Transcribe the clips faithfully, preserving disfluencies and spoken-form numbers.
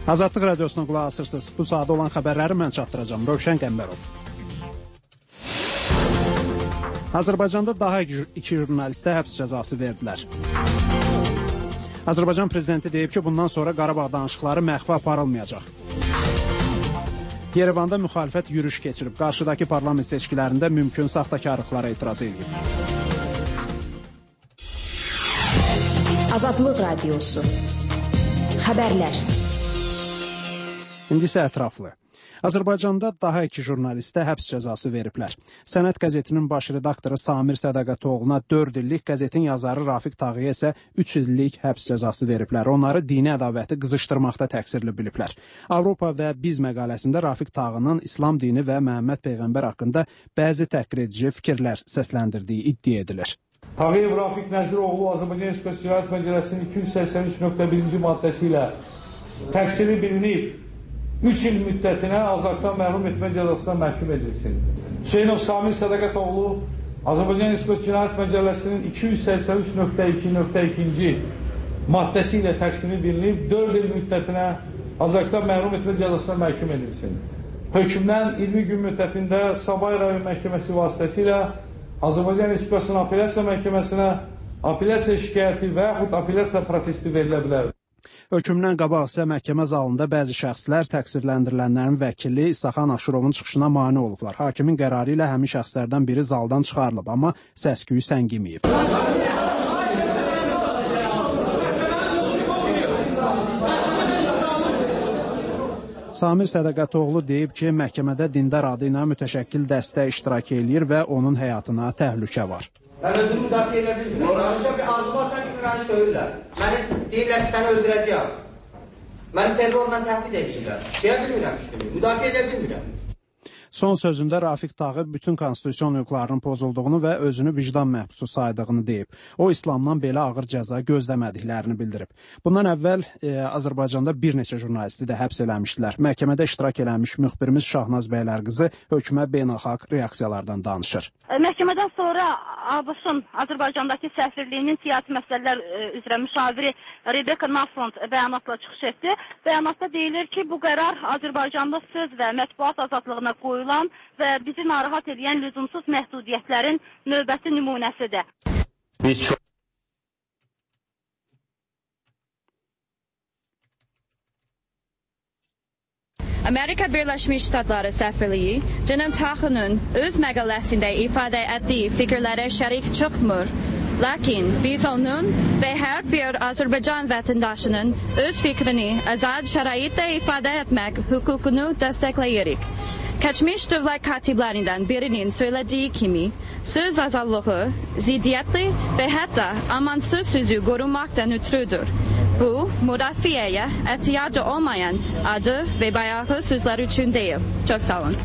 Azadlıq Radiosuna qulaq asırsınız. Bu sadə olan xəbərləri mən çatdıracağım. Rövşən Qəmbərov. Azərbaycanda daha iki jurnalistə həbs cəzası verdilər. Azərbaycan prezidenti deyib ki, bundan sonra Qarabağ danışıqları məxfi aparılmayacaq. Yerevanda müxalifət yürüş keçirib. Qarşıdakı parlament seçkilərində mümkün saxtakarlıqlara etiraz edib. Azadlıq Radiosu. Xəbərlər. İndi isə ətraflı. Azərbaycanda daha iki jurnalistə həbs cəzası veriblər. Sənət qəzetinin baş redaktoru Samir Sədaqətoğluna dörd illik, qəzetin yazarı Rafiq Tağıya isə üç illik həbs cəzası veriblər. Onları dini ədavəti qızışdırmaqda təqsirli biliblər. Avropa və Biz məqaləsində Rafiq Tağının İslam dini və Məhəmməd Peyğəmbər haqqında bəzi təhqir edici fikirlər səsləndirdiyi iddia edilir. Tağıyev Rafiq Nəziroğlu Azərbaycan Respublikası Cinayət Məcəlləsinin iki yüz səksən üç nöqtə birinci maddəsi ilə təqsiri bilinib üç il müddətinə azadlıqdan məhrum etmə cəzasına məhkum edilsin. Hüseynov Samir Sədaqətoğlu Azərbaycan Respublikası Cinayət Məcəlləsinin iki yüz səksən üç nöqtə iki nöqtə ikinci maddəsi ilə təqsiri bilinib dörd il müddətinə azadlıqdan məhrum etmə cəzasına məhkum edilsin. Hökmdən iyirmi gün müddətində Sabay rayon məhkəməsi vasitəsilə Azərbaycan Respublikasının apellyasiya məhkəməsinə apellyasiya şikayəti və yaxud apellyasiya protesti verilə bilər. Hökmdən qabaq isə məhkəmə zalında bəzi şəxslər təqsirləndirilənlərin vəkili İsaxan Aşurovun çıxışına mane olublar. Hakimin qərarı ilə həmin şəxslərdən biri zaldan çıxarılıb, amma səs-küyü səngiməyib. Samir Sədaqətoğlu deyib ki, məhkəmədə dindar adı ilə mütəşəkkil dəstə iştirak eləyir və onun həyatına təhlükə var. Mən özümü müdafiə edə bilmirəm. Danışa bir arzuma açan kimi məni söyürlər. Məni deyirlər ki, səni öldürəcəyəm. Məni terrorla təhdid edirlər. Deyə bilmirəm ki, müdafiə edə bilmirəm. Son sözündə Rafiq Tağı bütün konstitusiyon hüquqlarının pozulduğunu və özünü vicdan məhbusu saydığını deyib. O, İslamdan belə ağır cəza gözləmədiklərini bildirib. Bundan əvvəl e, Azərbaycanda bir neçə jurnalisti də həbs eləmişdilər. Məhkəmədə iştirak eləmiş müxbirimiz Şahnaz Bəylərqızı hökmə beynəlxalq reaksiyalardan danışır. Məhkəmədən sonra ABŞ-ın Azərbaycandakı səfirliyinin siyasi məsələlər üzrə müşaviri Rebecca Nafront bəyanatla çıxış etdi. Bəyanatda deyilir ki, bu qərar Azərbaycanda söz və mətbuat azadlığına qoyulan və bizi narahat edən lüzumsuz məhdudiyyətlərin növbəti nümunəsidir. Biz çox Amerika Birləşmiş Ştatları səfirliyi Cənab Tağının öz məqaləsində ifadə etdiyi fikirlərə şərik çıxmır. Lakin biz onun və hər bir Azərbaycan vətəndaşının öz fikrini azad şəraitdə ifadə etmək hüququnu dəstəkləyirik. Keçmiş dövlət katiblərindən birinin söylediği kimi söz azadlığı, ziddiyyətli və hətta amansız sözü qorunmaqdan ötürüdür. Bu, müdafiəyə ehtiyacı olmayan adı və bayağı sözlər üçün deyil. Çox sağ olun.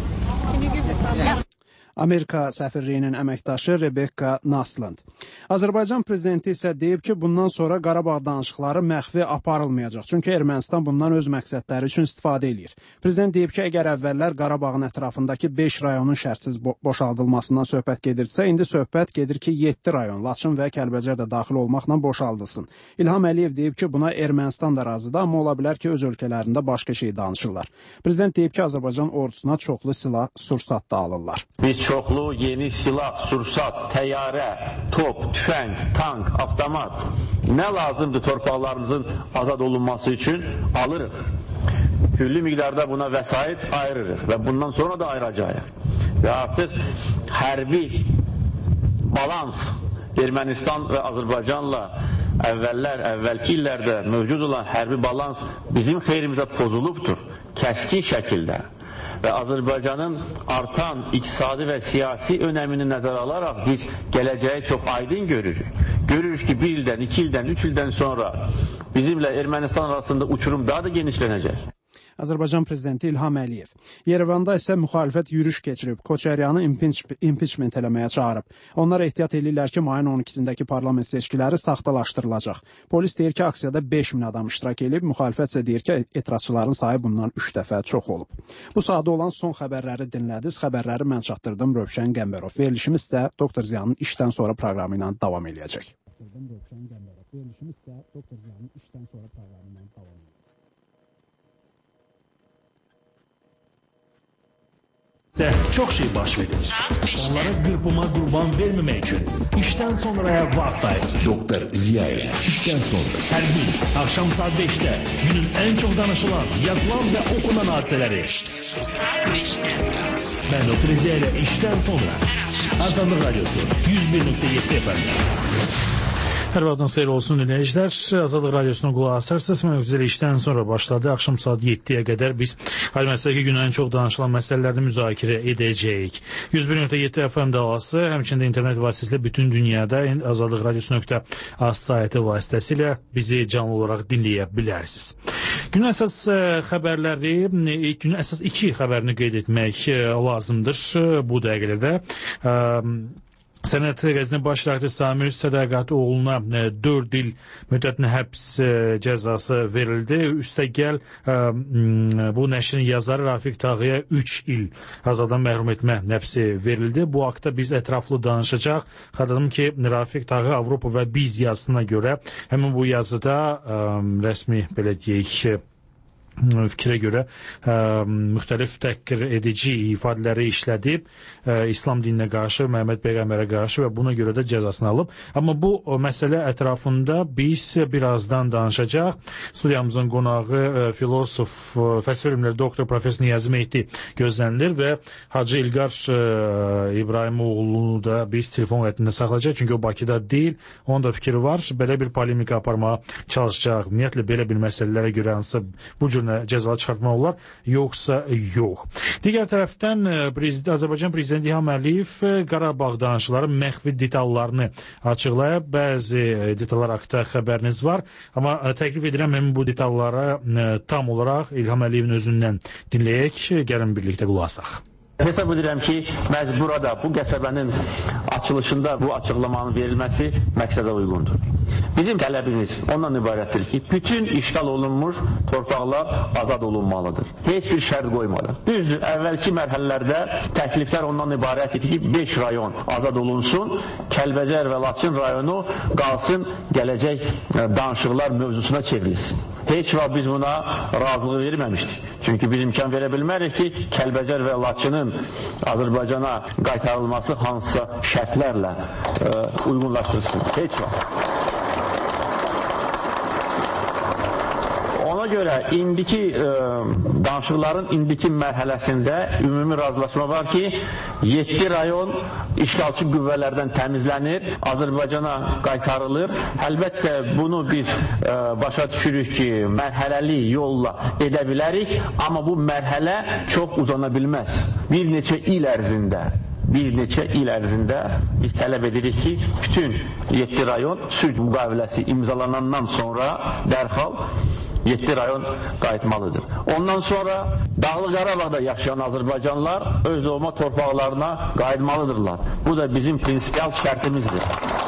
Amerika səfirliyinin əməkdaşı Rebecca Nasland. Azərbaycan prezidenti isə deyib ki, bundan sonra Qarabağ danışıqları məxfi aparılmayacaq. Çünki Ermənistan bundan öz məqsədləri üçün istifadə edir. Prezident deyib ki, əgər əvvəllər Qarabağın ətrafındakı beş rayonun şərtsiz bo boşaldılmasından söhbət gedirsə, indi söhbət gedir ki, yeddi rayon, Laçın və Kəlbəcər də daxil olmaqla boşaldılsın. İlham Əliyev deyib ki, buna Ermənistan da razıdır, amma ola bilər ki, öz ölkələrində başqa şey danışırlar. Prezident deyib ki, Azərbaycan ordusuna çoxlu silah, sursat da alırlar. Biz çoxlu yeni silah, sursat, təyyarə, top, tüfəng, tank, avtomat nə lazımdır torpaqlarımızın azad olunması üçün alırıq. Külli miqdarda buna vəsait ayırırıq və bundan sonra da ayıracağıq. Və artıq hərbi balans Ermənistan və Azərbaycanla əvvəllər, əvvəlki illərdə mövcud olan hərbi balans bizim xeyrimizə pozulubdur, kəskin şəkildə. Və Azərbaycanın artan iqtisadi və siyasi önəmini nəzərə alaraq biz gələcəyi çox aydın görürük. Görürük ki, bir ildən, iki ildən, üç ildən sonra bizimlə Ermənistan arasında uçurum daha da genişlənəcək. Azərbaycan prezidenti İlham Əliyev. Yerevanda isə müxalifət yürüş keçirib, Koçaryanı impeachment eləməyə çağırıb. Onlar ehtiyat edirlər ki, mayın on ikisindəki parlament seçkiləri saxtalaşdırılacaq. Polis deyir ki, aksiyada beş min adam iştirak edib, müxalifət isə deyir ki, etirazçıların sayı bundan üç dəfə çox olub. Bu sadə olan son xəbərləri dinlədiniz. Xəbərləri mən çatdırdım, Rövşən Qəmbərov. Verilişimiz də Doktor Ziyanın işdən sonra proqramı ilə davam edəcək. Verilişimiz də Doktor Ziyanın işdən sonra proqramı ilə davam edəcək. çok şey baş verir. Onlara qırpıma qurban verməmək üçün işdən sonraya vaxt ayır. Doktor Ziyaev. İşdən sonra. Hər gün akşam saat beşdə günün en çok danışılan, yazılan ve okunan hadiseleri. Ben Doktor Ziyaev işdən sonra. Azadlıq Radyosu yüz bir nöqtə yeddi F M. Hər vaxtın xeyir olsun dinləyicilər. Azadlıq Radiosuna qulaq asırsınız. Mən güzel işdən sonra başladı. Axşam saat yeddiyə qədər biz hal məsələdəki günün ən çox danışılan məsələlərini müzakirə edəcəyik. yüz bir nöqtə yeddi F M dalası, həmçində internet vasitəsilə bütün dünyada azadlıq radiosu nöqtə az saytı vasitəsilə bizi canlı olaraq dinləyə bilərsiniz. Günün əsas xəbərləri, ilk günün əsas iki xəbərini qeyd etmək lazımdır bu dəqiqələrdə. Sənət qəzetinin baş redaktoru Samir Sədaqətoğlu'na dörd il müddətinə həbs cəzası verildi. Üstəgəl bu nəşrin yazarı Rafiq Tağıya üç il azaddan məhrum etmə həbsi verildi. Bu haqda biz ətraflı danışacaq. Xatırladım ki, Rafiq Tağı Avropa və Biz yazısına görə həmin bu yazıda rəsmi belə deyək fikrə görə ə, müxtəlif təhqir edici ifadələri işlədib, ə, İslam dininə qarşı, Məhəmməd Peyğəmbərə qarşı və buna görə də cəzasını alıb. Amma bu o, məsələ ətrafında biz birazdan danışacaq. Studiyamızın qonağı ə, filosof, ə, fəlsəfə elmləri doktor professor Niyazi Mehdi gözlənilir və Hacı İlqar ə, İbrahimoğlu'nu da biz telefon həyətində saxlayacaq. Çünki o Bakıda deyil. Onun da fikri var. Belə bir polemika aparmağa çalışacaq. Ümumiyyətlə belə bir məsələlərə görə hansı bu cür cəzalı çıxartmaq olar, yoxsa yox. Digər tərəfdən prezident, Azərbaycan Prezidenti İlham Əliyev Qarabağ danışıqları məxfi detallarını açıqlayıb. Bəzi detallar haqqında xəbəriniz var. Amma təklif edirəm həmin bu detallara tam olaraq İlham Əliyevin özündən dinləyək. Gəlin birlikdə qulaq asaq. Hesab edirəm ki, məhz burada, bu qəsəbənin açılışında bu açıqlamanın verilməsi məqsədə uyğundur. Bizim tələbimiz ondan ibarətdir ki, bütün işğal olunmuş torpaqlar azad olunmalıdır. Heç bir şərt qoymadan. Düzdür, əvvəlki mərhələlərdə təkliflər ondan ibarət idi ki, beş rayon azad olunsun, Kəlbəcər və Laçın rayonu qalsın, gələcək danışıqlar mövzusuna çevrilsin. Heç vaxt biz buna razılıq verməmişdik. Çünki biz imkan verə bilmərik ki, Kəlbəcər və Laçının Azərbaycana qaytarılması hansısa şərtlərlə ə, uyğunlaşdırsın. Heç vaxt. Ona görə indiki ə, danışıqların indiki mərhələsində ümumi razılaşma var ki, yeddi rayon işğalçı qüvvələrdən təmizlənir, Azərbaycana qaytarılır. Əlbəttə bunu biz ə, başa düşürük ki, mərhələli yolla edə bilərik, amma bu mərhələ çox uzana bilməz. Bir neçə il ərzində bir neçə il ərzində biz tələb edirik ki, bütün yeddi rayon sülh müqaviləsi imzalanandan sonra dərhal yeddi rayon qayıtmalıdır. Ondan sonra Dağlıq Qarabağda yaşayan Azərbaycanlılar öz doğma torpaqlarına qayıtmalıdırlar. Bu da bizim prinsipial şərtimizdir.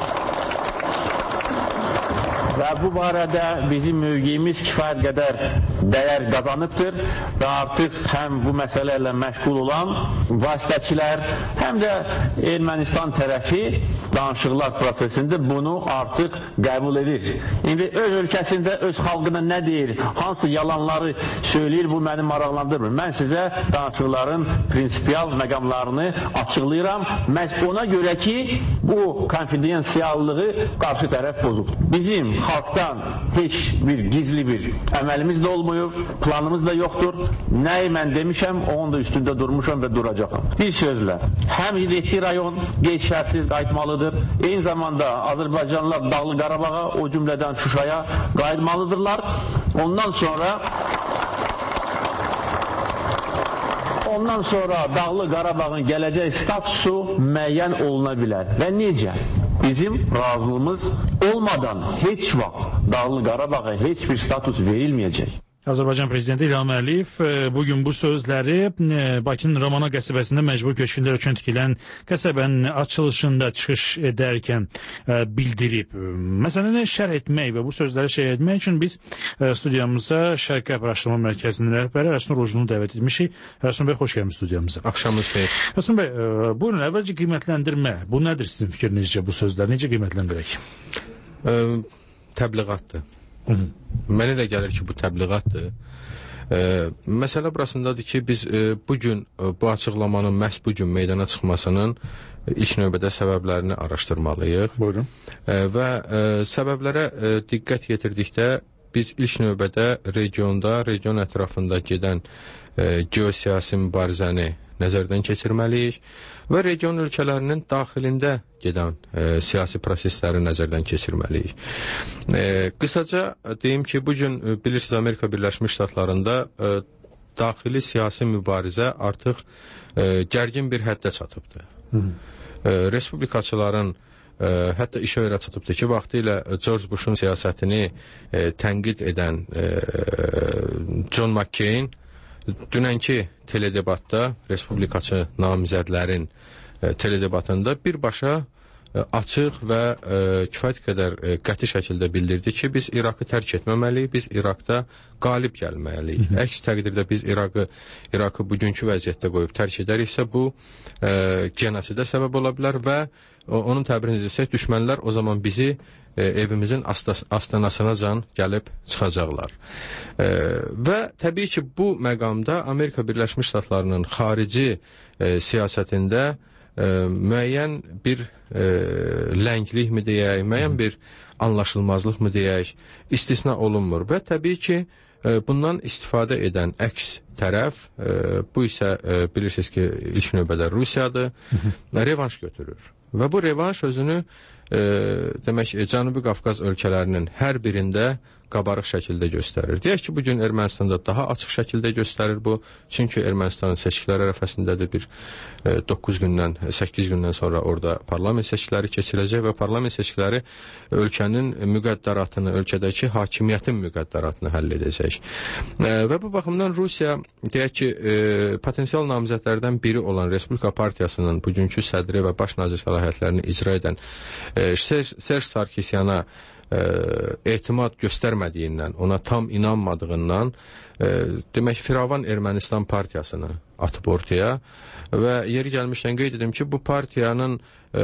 Və bu barədə bizim mövqeyimiz kifayət qədər dəyər qazanıbdır və artıq həm bu məsələlərlə məşğul olan vasitəçilər, həm də Ermənistan tərəfi danışıqlar prosesində bunu artıq qəbul edir. İndi öz ölkəsində öz xalqına nə deyir, hansı yalanları söyləyir, bu məni maraqlandırmır. Mən sizə danışıqların prinsipial məqamlarını açıqlayıram. Məhz ona görə ki, bu konfidensiallığı qarşı tərəf pozub. Bizim xalqdan heç bir gizli bir əməlimiz də olmayıb, planımız da yoxdur. Nəyi mən demişəm, onun da üstündə durmuşam və duracaqam. Bir sözlə, həm yeddi rayon qeyd-şərtsiz qayıtmalıdır, eyni zamanda Azərbaycanlılar Dağlıq Qarabağa, o cümlədən Şuşaya qayıtmalıdırlar. Ondan sonra Ondan sonra Dağlıq Qarabağın gələcək statusu müəyyən oluna bilər. Və necə? Bizim razılığımız olmadan heç vaxt Dağlıq Qarabağa heç bir status verilməyəcək. Azərbaycan Prezidenti İlham Əliyev bugün bu sözləri Bakının Ramana qəsəbəsində məcbur köçkünlər üçün tikilən qəsəbənin açılışında çıxış edərkən bildirib. Məsələni şərh etmək və bu sözləri şərh etmək üçün biz studiyamıza Şərqi Araşdırma Mərkəzinin rəhbəri Rəsun Rojunu dəvət etmişik. Rəsun bəy, xoş gəlmişsiniz studiyamıza. Axşamınız xeyir. Rəsun bəy, buyurun, əvvəlcə qiymətləndirmə. Bu nədir sizin fikrinizcə bu sözlər? Necə qiymətləndirək? Təbliğatdır. Mənə elə gəlir ki, bu təbliğatdır. E, məsələ burasındadır ki, biz e, bugün e, bu açıqlamanın məhz bugün meydana çıxmasının e, ilk növbədə səbəblərini araşdırmalıyıq. Buyurun. E, və e, səbəblərə e, diqqət yetirdikdə biz ilk növbədə regionda, region ətrafında gedən e, geosiyasi mübarizəni nəzərdən keçirməliyik və region ölkələrinin daxilində gedən e, siyasi prosesləri nəzərdən keçirməliyik. E, qısaca deyim ki, bugün e, bilirsiniz Amerika Birləşmiş Ştatlarında e, daxili siyasi mübarizə artıq e, gərgin bir həddə çatıbdır. Hı -hı. E, Respublikaçıların e, hətta iş öyrə çatıbdır ki, vaxtilə George Bush'un siyasətini e, tənqid edən e, John McCain dünənki teledebatda, Respublikaçı namizədlərin e, teledebatında birbaşa e, açıq və e, kifayət qədər e, qəti şəkildə bildirdi ki, biz İraqı tərk etməməliyik, biz İraqda qalib gəlməliyik. Əks təqdirdə biz İraqı, İraqı bugünkü vəziyyətdə qoyub tərk edəriksə, bu e, genosidə səbəb ola bilər və o, onun təbirini desək, düşmənlər o zaman bizi evimizin astanasına can gəlib çıxacaqlar. E, və təbii ki, bu məqamda Amerika Birləşmiş Ştatlarının xarici e, siyasətində e, müəyyən bir e, lənglik mi deyək, müəyyən bir anlaşılmazlıq mı deyək, istisna olunmur və təbii ki, e, bundan istifadə edən əks tərəf, e, bu isə e, bilirsiniz ki, ilk növbədə Rusiyadır, revanş götürür. Və bu revanş özünü E, demək, Cənubi Qafqaz ölkələrinin hər birində qabarıq şəkildə göstərir. Deyək ki, bugün Ermənistanda daha açıq şəkildə göstərir bu. Çünki Ermənistanın seçkiləri ərəfəsindədir bir e, doqquz gündən, səkkiz gündən sonra orada parlament seçkiləri keçiriləcək və parlament seçkiləri ölkənin müqəddəratını, ölkədəki hakimiyyətin müqəddəratını həll edəcək. E, və bu baxımdan Rusiya, deyək ki, e, potensial namizədlərdən biri olan Respublika Partiyasının bugünkü sədri və baş nazir səlahiyyətlərini icra edən e, Serj Sarkisyana E, etimad göstərmədiyindən, ona tam inanmadığından e, demək, Firavan Ermənistan partiyasını atıb ortaya və yeri gəlmişdən qeyd edim ki, bu partiyanın e,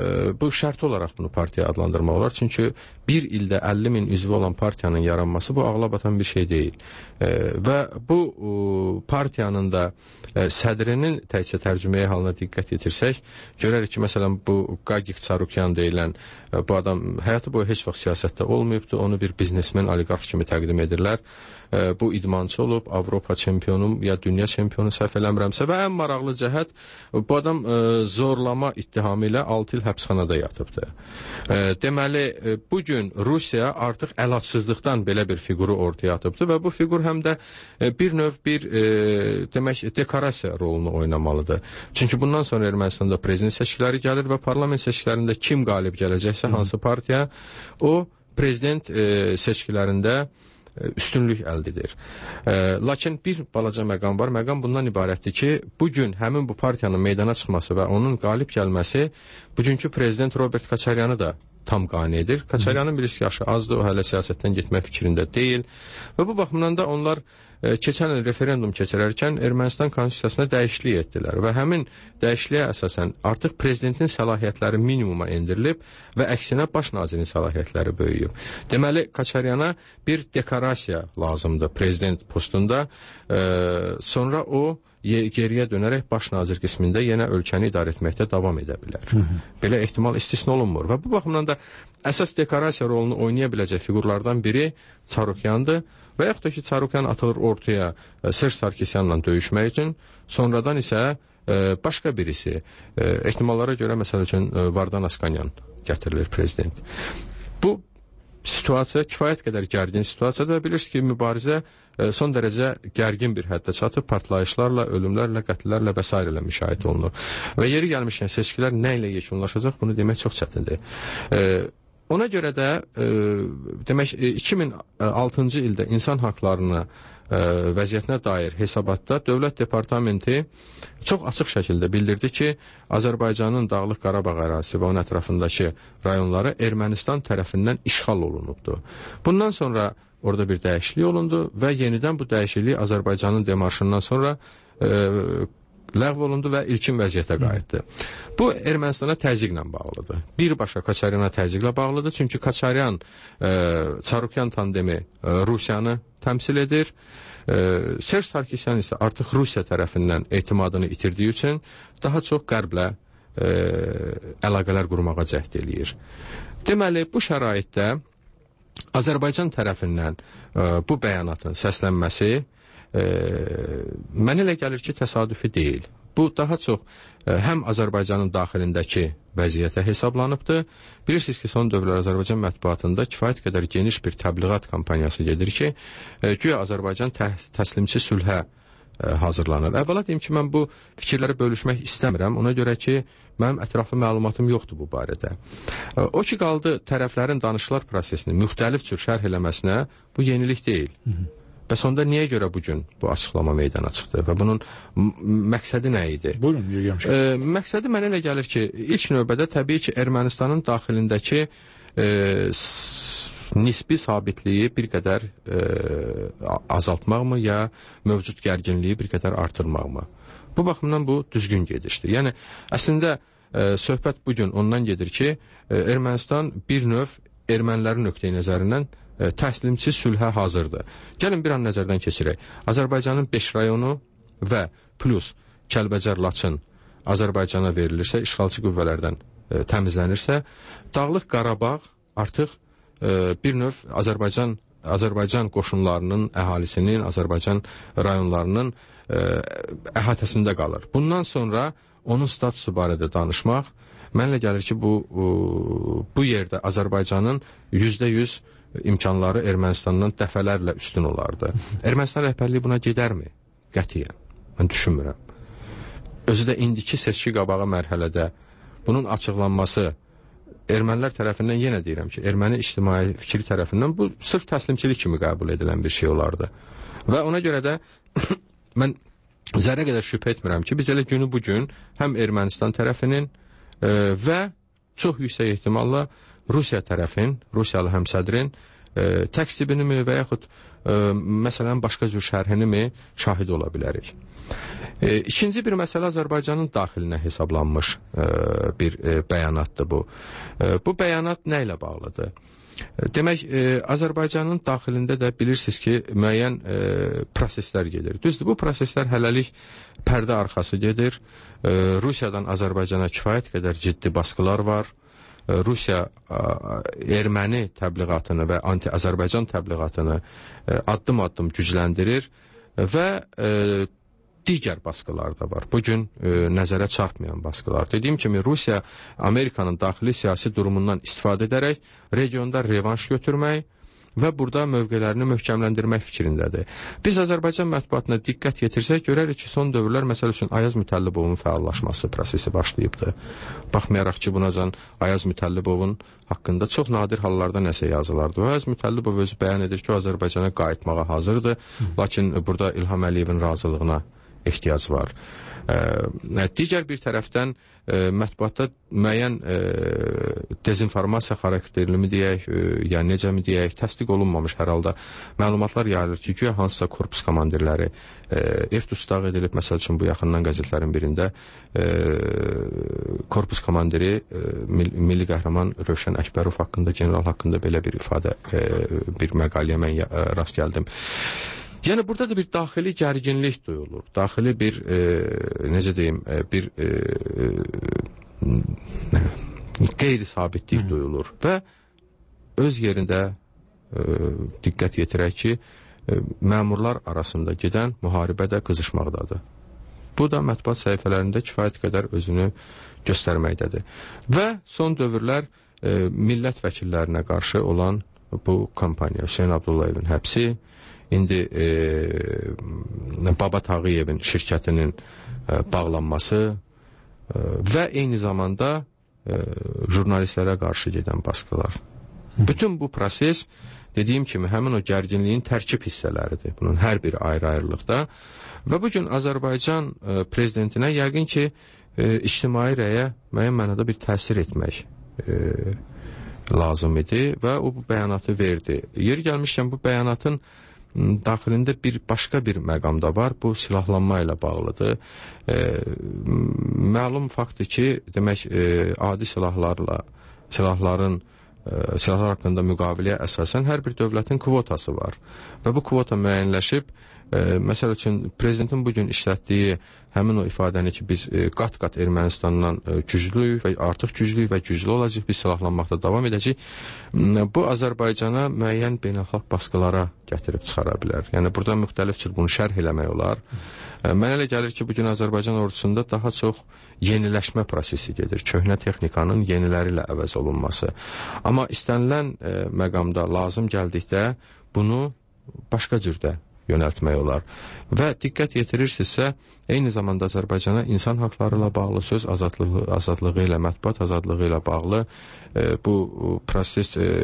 bu şərt olaraq bunu partiya adlandırmaq olar. Çünki bir ildə əlli min üzvü olan partiyanın yaranması bu ağla batan bir şey deyil. E, və bu e, partiyanın da e, sədrinin təkcə tərcüməyə halına diqqət yetirsək, görərik ki, məsələn, bu Gagik Çarukyan deyilən e, bu adam həyatı boyu heç vaxt siyasətdə olmayıbdır, onu bir biznesmen, oliqarx kimi təqdim edirlər. E, bu idmançı olub, Avropa çempionu ya dünya çempionu səhv eləmirəmsə və ən maraqlı cəhət, bu adam e, zorlama ittihamı ilə altı il həbsxanada yatıbdır. E, deməli, e, bugün Rusiya artıq əlacsızlıqdan belə bir fiquru ortaya atıbdır və bu fiqur həm də e, bir növ bir e, demək, dekorasiya rolunu oynamalıdır. Çünki bundan sonra Ermənistanda prezident seçkiləri gəlir və parlament seçkilərində kim qalib gələcəksə, hansı partiya, o prezident e, seçkilərində üstünlük əldə edir. E, lakin bir balaca məqam var. Məqam bundan ibarətdir ki, bugün həmin bu partiyanın meydana çıxması və onun qalib gəlməsi bugünkü prezident Robert Koçaryanı da tam qane edir. Koçaryanın bilirsiniz ki, yaşı azdır, o hələ siyasətdən getmək fikrində deyil. Və bu baxımdan da onlar e, keçən il referendum keçirərkən Ermənistan konstitusiyasına dəyişiklik etdilər və həmin dəyişikliyə əsasən artıq prezidentin səlahiyyətləri minimuma endirilib və əksinə baş nazirin səlahiyyətləri böyüyüb. Deməli, Koçaryana bir dekorasiya lazımdır prezident postunda. E, sonra o geriyə dönərək baş nazir qismində yenə ölkəni idarə etməkdə davam edə bilər. Hı -hı. Belə ehtimal istisna olunmur və bu baxımdan da əsas dekorasiya rolunu oynaya biləcək fiqurlardan biri Çarukyandır və yaxud da ki, Çarukyan atılır ortaya e, Serj Sarkisyanla döyüşmək üçün, sonradan isə e, başqa birisi, e, ehtimallara görə məsəl üçün e, Vardan Askanyan gətirilir prezident. Bu situasiya kifayət qədər gərgin situasiyadır. Bilirsiniz ki, mübarizə e, son dərəcə gərgin bir həddə çatıb, partlayışlarla, ölümlərlə, qətllərlə və s. ilə müşahidə olunur. Və yeri gəlmişkən seçkilər nə ilə yekunlaşacaq, bunu demək çox çətindir. E, ona görə də e, demək, iki min altıncı ildə insan haqlarına e, vəziyyətinə dair hesabatda Dövlət Departamenti çox açıq şəkildə bildirdi ki, Azərbaycanın Dağlıq Qarabağ ərazisi və onun ətrafındakı rayonları Ermənistan tərəfindən işğal olunubdur. Bundan sonra orada bir dəyişiklik olundu və yenidən bu dəyişiklik Azərbaycanın demarşından sonra e, ləğv olundu və ilkin vəziyyətə qayıtdı. Bu Ermənistana təzyiqlə bağlıdır. Birbaşa Kaçaryana təzyiqlə bağlıdır. Çünki Kaçaryan, e, Çarukyan tandemi e, Rusiyanı təmsil edir. E, Serj Sarkisyan isə artıq Rusiya tərəfindən etimadını itirdiyi üçün daha çox qərblə e, əlaqələr qurmağa cəhd eləyir. Deməli, bu şəraitdə Azərbaycan tərəfindən e, bu bəyanatın səslənməsi e, mənə elə gəlir ki, təsadüfi deyil. Bu daha çox e, həm Azərbaycanın daxilindəki vəziyyətə hesablanıbdır. Bilirsiniz ki, son dövrlər Azərbaycan mətbuatında kifayət qədər geniş bir təbliğat kampaniyası gedir ki, e, güya Azərbaycan tə təslimçi sülhə hazırlanır. Əvvəla deyim ki, mən bu fikirləri bölüşmək istəmirəm. Ona görə ki, mənim ətraflı məlumatım yoxdur bu barədə. O ki, qaldı tərəflərin danışıqlar prosesini müxtəlif cür şərh eləməsinə, bu yenilik deyil. Hı -hı. Bəs onda niyə görə bugün bu açıqlama meydana çıxdı və bunun məqsədi nə idi? Buyurun, Yürgəmişəm. E, məqsədi mənə elə gəlir ki, ilk növbədə təbii ki, Ermənistanın daxilindəki e, nisbi sabitliyi bir qədər e, azaltmaqmı ya mövcud gərginliyi bir qədər artırmaqmı? Bu baxımdan bu düzgün gedişdir. Yəni, əslində e, söhbət bugün ondan gedir ki, e, Ermənistan bir növ ermənilərin nöqteyi nəzərindən e, təslimçi sülhə hazırdır. Gəlin bir an nəzərdən keçirək. Azərbaycanın beş rayonu və plus Kəlbəcər, Laçın Azərbaycana verilirsə, işğalçı qüvvələrdən e, təmizlənirsə, Dağlıq Qarabağ artıq bir növ Azərbaycan Azərbaycan qoşunlarının, əhalisinin, Azərbaycan rayonlarının ə, əhatəsində qalır. Bundan sonra onun statusu barədə danışmaq mənlə gəlir ki, bu ə, bu yerdə Azərbaycanın yüzdə yüz imkanları Ermənistandan dəfələrlə üstün olardı. Ermənistan rəhbərliyi buna gedərmi? Qətiyyən. Mən düşünmürəm. Özü də indiki seçki qabağı mərhələdə bunun açıqlanması ermənilər tərəfindən, yenə deyirəm ki, erməni ictimai fikri tərəfindən bu sırf təslimçilik kimi qəbul edilən bir şey olardı. Və ona görə də mən zərrə qədər şübhə etmirəm ki, biz elə günü bugün həm Ermənistan tərəfinin e, və çox yüksək ehtimalla Rusiya tərəfin, Rusiyalı həmsədrin e, təksibini mi və yaxud e, məsələn başqa cür şərhini mi şahid ola bilərik. E, ikinci bir məsələ Azərbaycanın daxilinə hesablanmış e, bir e, bəyanatdır bu. E, bu bəyanat nə ilə bağlıdır? E, demək, e, Azərbaycanın daxilində də bilirsiniz ki, müəyyən e, proseslər gedir. Düzdür, bu proseslər hələlik pərdə arxası gedir. E, Rusiyadan Azərbaycana kifayət qədər ciddi baskılar var. E, Rusiya e, erməni təbliğatını və anti-Azərbaycan təbliğatını e, addım-addım gücləndirir və e, digər baskılar da var. Bugün e, nəzərə çarpmayan baskılar. Dediyim kimi, Rusiya Amerikanın daxili siyasi durumundan istifadə edərək regionda revanş götürmək və burada mövqelərini möhkəmləndirmək fikrindədir. Biz Azərbaycan mətbuatına diqqət yetirsək, görərik ki, son dövrlər məsəl üçün Ayaz Mütəllibovun fəallaşması prosesi başlayıbdır. Baxmayaraq ki, bunacan Ayaz Mütəllibovun haqqında çox nadir hallarda nəsə yazılardı. Ayaz Mütəllibov özü bəyan edir ki, o Azərbaycana qayıtmağa hazırdır, lakin burada İlham Əliyevin razılığına ehtiyac var. E, digər bir tərəfdən e, mətbuatda müəyyən e, dezinformasiya xarakterli mi deyək, e, yəni necə mi deyək, təsdiq olunmamış hər halda məlumatlar yayılır ki, güya hansısa korpus komandirləri e, ev dustaq edilib. Məsəl üçün bu yaxından qəzetlərin birində e, korpus komandiri e, milli qəhrəman Rövşən Əkbərov haqqında, general haqqında belə bir ifadə, e, bir məqaləyə mən e, rast gəldim. Yəni, burada da bir daxili gərginlik duyulur. Daxili bir, e, necə deyim, e, bir e, e, qeyri-sabitlik duyulur. Və öz yerində e, diqqət yetirək ki, e, məmurlar arasında gedən müharibə də qızışmaqdadır. Bu da mətbuat səhifələrində kifayət qədər özünü göstərməkdədir. Və son dövrlər e, millət vəkillərinə qarşı olan bu kampaniya, Hüseyn Abdullayevin həbsi, İndi e, Baba Tağıyevin şirkətinin e, bağlanması e, və eyni zamanda e, jurnalistlərə qarşı gedən baskılar. Bütün bu proses, dediyim kimi, həmin o gərginliyin tərkib hissələridir. Bunun hər biri ayrı-ayrılıqda. Və bugün Azərbaycan e, prezidentinə yəqin ki, e, ictimai rəyə müəyyən mənada bir təsir etmək e, lazım idi və o bu bəyanatı verdi. Yeri gəlmişkən bu bəyanatın daxilində bir başqa bir məqam da var. Bu silahlanma ilə bağlıdır. E, məlum faktdır ki, demək e, adi silahlarla silahların e, silahlar haqqında müqaviləyə əsasən hər bir dövlətin kvotası var və bu kvota müəyyənləşib. E, məsəl üçün, prezidentin bugün işlətdiyi həmin o ifadəni ki, biz e, qat-qat Ermənistandan e, güclüyük və artıq güclüyük və güclü olacaq, biz silahlanmaqda davam edəcək. Bu, Azərbaycana müəyyən beynəlxalq baskılara gətirib çıxara bilər. Yəni, burada müxtəlif cür bunu şərh eləmək olar. E, mənə elə gəlir ki, bugün Azərbaycan ordusunda daha çox yeniləşmə prosesi gedir. Köhnə texnikanın yeniləri ilə əvəz olunması. Amma istənilən e, məqamda lazım gəldikdə bunu başqa cürdə yönəltmək olar. Və diqqət yetirirsinizsə, eyni zamanda Azərbaycana insan haqları ilə bağlı, söz azadlığı, azadlığı ilə, mətbuat azadlığı ilə bağlı e, bu proses, e,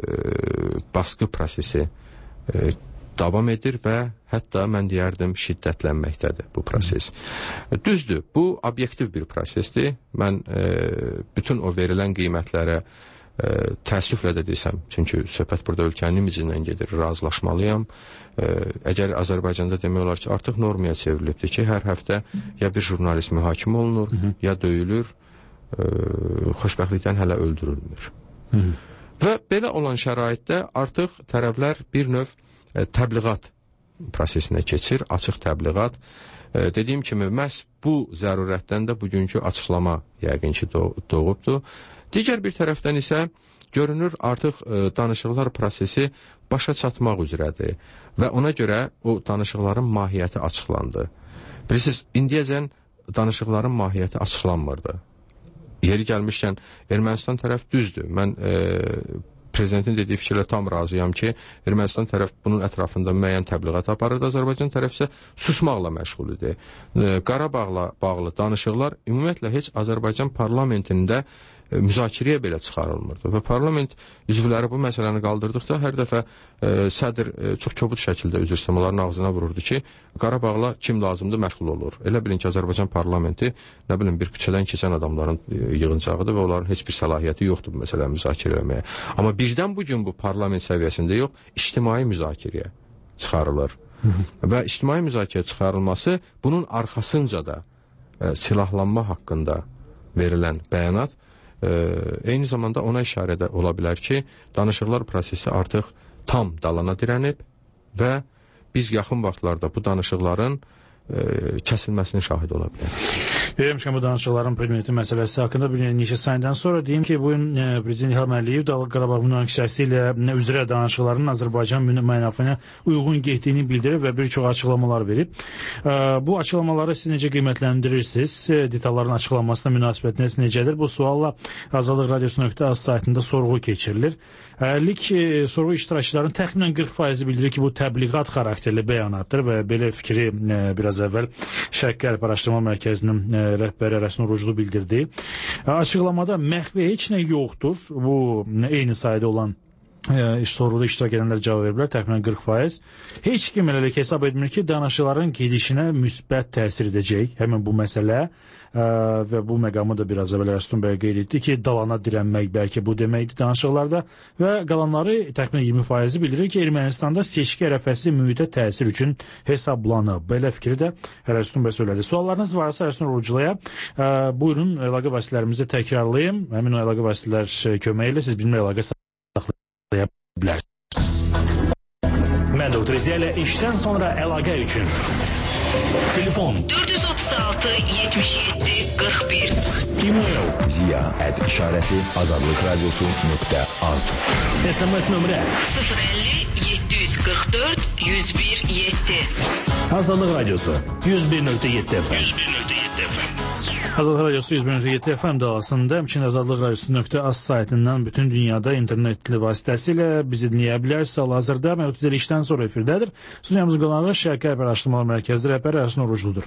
baskı prosesi e, davam edir və hətta mən deyərdim şiddətlənməkdədir bu proses. E, düzdür, bu obyektiv bir prosesdir. Mən e, bütün o verilən qiymətlərə e, təəssüflə də desəm, çünki söhbət burada ölkənin imicindən gedir, razılaşmalıyam. E, əgər Azərbaycanda demək olar ki, artıq normaya çevrilibdir ki, hər həftə ya bir jurnalist mühakimə olunur, Hı -hı. ya döyülür, e, xoşbəxtlikdən hələ öldürülmür. Hı -hı. Və belə olan şəraitdə artıq tərəflər bir növ e, təbliğat prosesinə keçir, açıq təbliğat. E, dediyim kimi, məhz bu zərurətdən də bugünkü açıqlama yəqin ki, doğubdur. Digər bir tərəfdən isə görünür artıq e, danışıqlar prosesi başa çatmaq üzrədir və ona görə o danışıqların mahiyyəti açıqlandı. Bilirsiniz, indiyəcən danışıqların mahiyyəti açıqlanmırdı. Yeri gəlmişkən, Ermənistan tərəf düzdür. Mən e, prezidentin dediyi fikirlə tam razıyam ki, Ermənistan tərəf bunun ətrafında müəyyən təbliğat aparırdı, Azərbaycan tərəf isə susmaqla məşğul idi. E, Qarabağla bağlı danışıqlar ümumiyyətlə heç Azərbaycan parlamentində müzakirəyə belə çıxarılmırdı və parlament üzvləri bu məsələni qaldırdıqca hər dəfə e, sədr e, çox kobud şəkildə üzr istəmələrin ağzına vururdu ki, Qarabağla kim lazımdır məşğul olur. Elə bilin ki, Azərbaycan parlamenti nə bilim bir küçədən keçən adamların e, yığıncağıdır və onların heç bir səlahiyyəti yoxdur bu məsələni müzakirə etməyə. Amma birdən bugün bu parlament səviyyəsində yox, ictimai müzakirəyə çıxarılır. Hı -hı. Və ictimai müzakirəyə çıxarılması bunun arxasınca da e, silahlanma haqqında verilən bəyanat Ee, eyni zamanda ona işarə də ola bilər ki, danışıqlar prosesi artıq tam dalana dirənib və biz yaxın vaxtlarda bu danışıqların e, kəsilməsinin şahidi ola bilər. Demişkən bu danışıqların predmeti məsələsi haqqında bir neçə sayından sonra deyim ki, bugün e, Prezident İlham Əliyev Dağlıq Qarabağ münaqişəsi ilə üzrə danışıqların Azərbaycan mənafeyinə uyğun getdiyini bildirib və bir çox açıqlamalar verib. E, bu açıqlamaları siz necə qiymətləndirirsiniz? E, detalların açıqlanmasına münasibətiniz necədir? Bu sualla Azadlıq Radiosu nöqtə az saytında sorğu keçirilir. İlk e, sorğu iştirakçılarının təxminən qırx faizi bildirir ki, bu təbliğat xarakterli bəyanatdır və belə fikri e, biraz əvvəl Şərq Qərb Araşdırma Mərkəzinin e, rəhbəri Rəsul Ruclu bildirdi. Açıqlamada məxfi heç nə yoxdur. Bu eyni sayda olan e, sorğuda iştirak edənlər cavab veriblər, təxminən qırx faiz. Heç kim eləlik hesab etmir ki, danışıqların gedişinə müsbət təsir edəcək həmin bu məsələ e, və bu məqamı da biraz əvvəl Rəsul bəy qeyd etdi ki, dalana dirənmək bəlkə bu deməkdir danışıqlarda və qalanları təxminən iyirmi faizi bildirir ki, Ermənistanda seçki ərəfəsi mühitə təsir üçün hesablanıb. Belə fikri də Rəsul bəy söylədi. Suallarınız varsa Rəsul Rucluya e, buyurun, əlaqə vasitələrimizi təkrarlayım. Həmin o əlaqə vasitələr köməyi ilə siz bilmə əlaqə saxlaya bilərsiniz. Mən Doktor Ziya ilə işdən sonra əlaqə üçün telefon dörd yüz otuz altı yetmiş yeddi qırx bir e-mail ziya at işarəsi azadlıq radiosu nöqtə az S M S nömrə sıfır əlli yeddi yüz qırx dörd yüz bir yeddi Azadlıq Radiosu yüz bir nöqtə yeddi F M yüz bir nöqtə yeddi F M Azadlıq Radiosu yüz bir nöqtə yeddi F M dalasında, həmçinin Azadlıq Radiosu nöqtə az saytından bütün dünyada internetli vasitəsilə bizi dinləyə bilərsiniz. Hal-hazırda mən otuz işdən sonra efirdədir. Studiyamızın qonağımız Şərq Qərb Araşdırmalar Mərkəzi rəhbəri Rəsul Rucludur.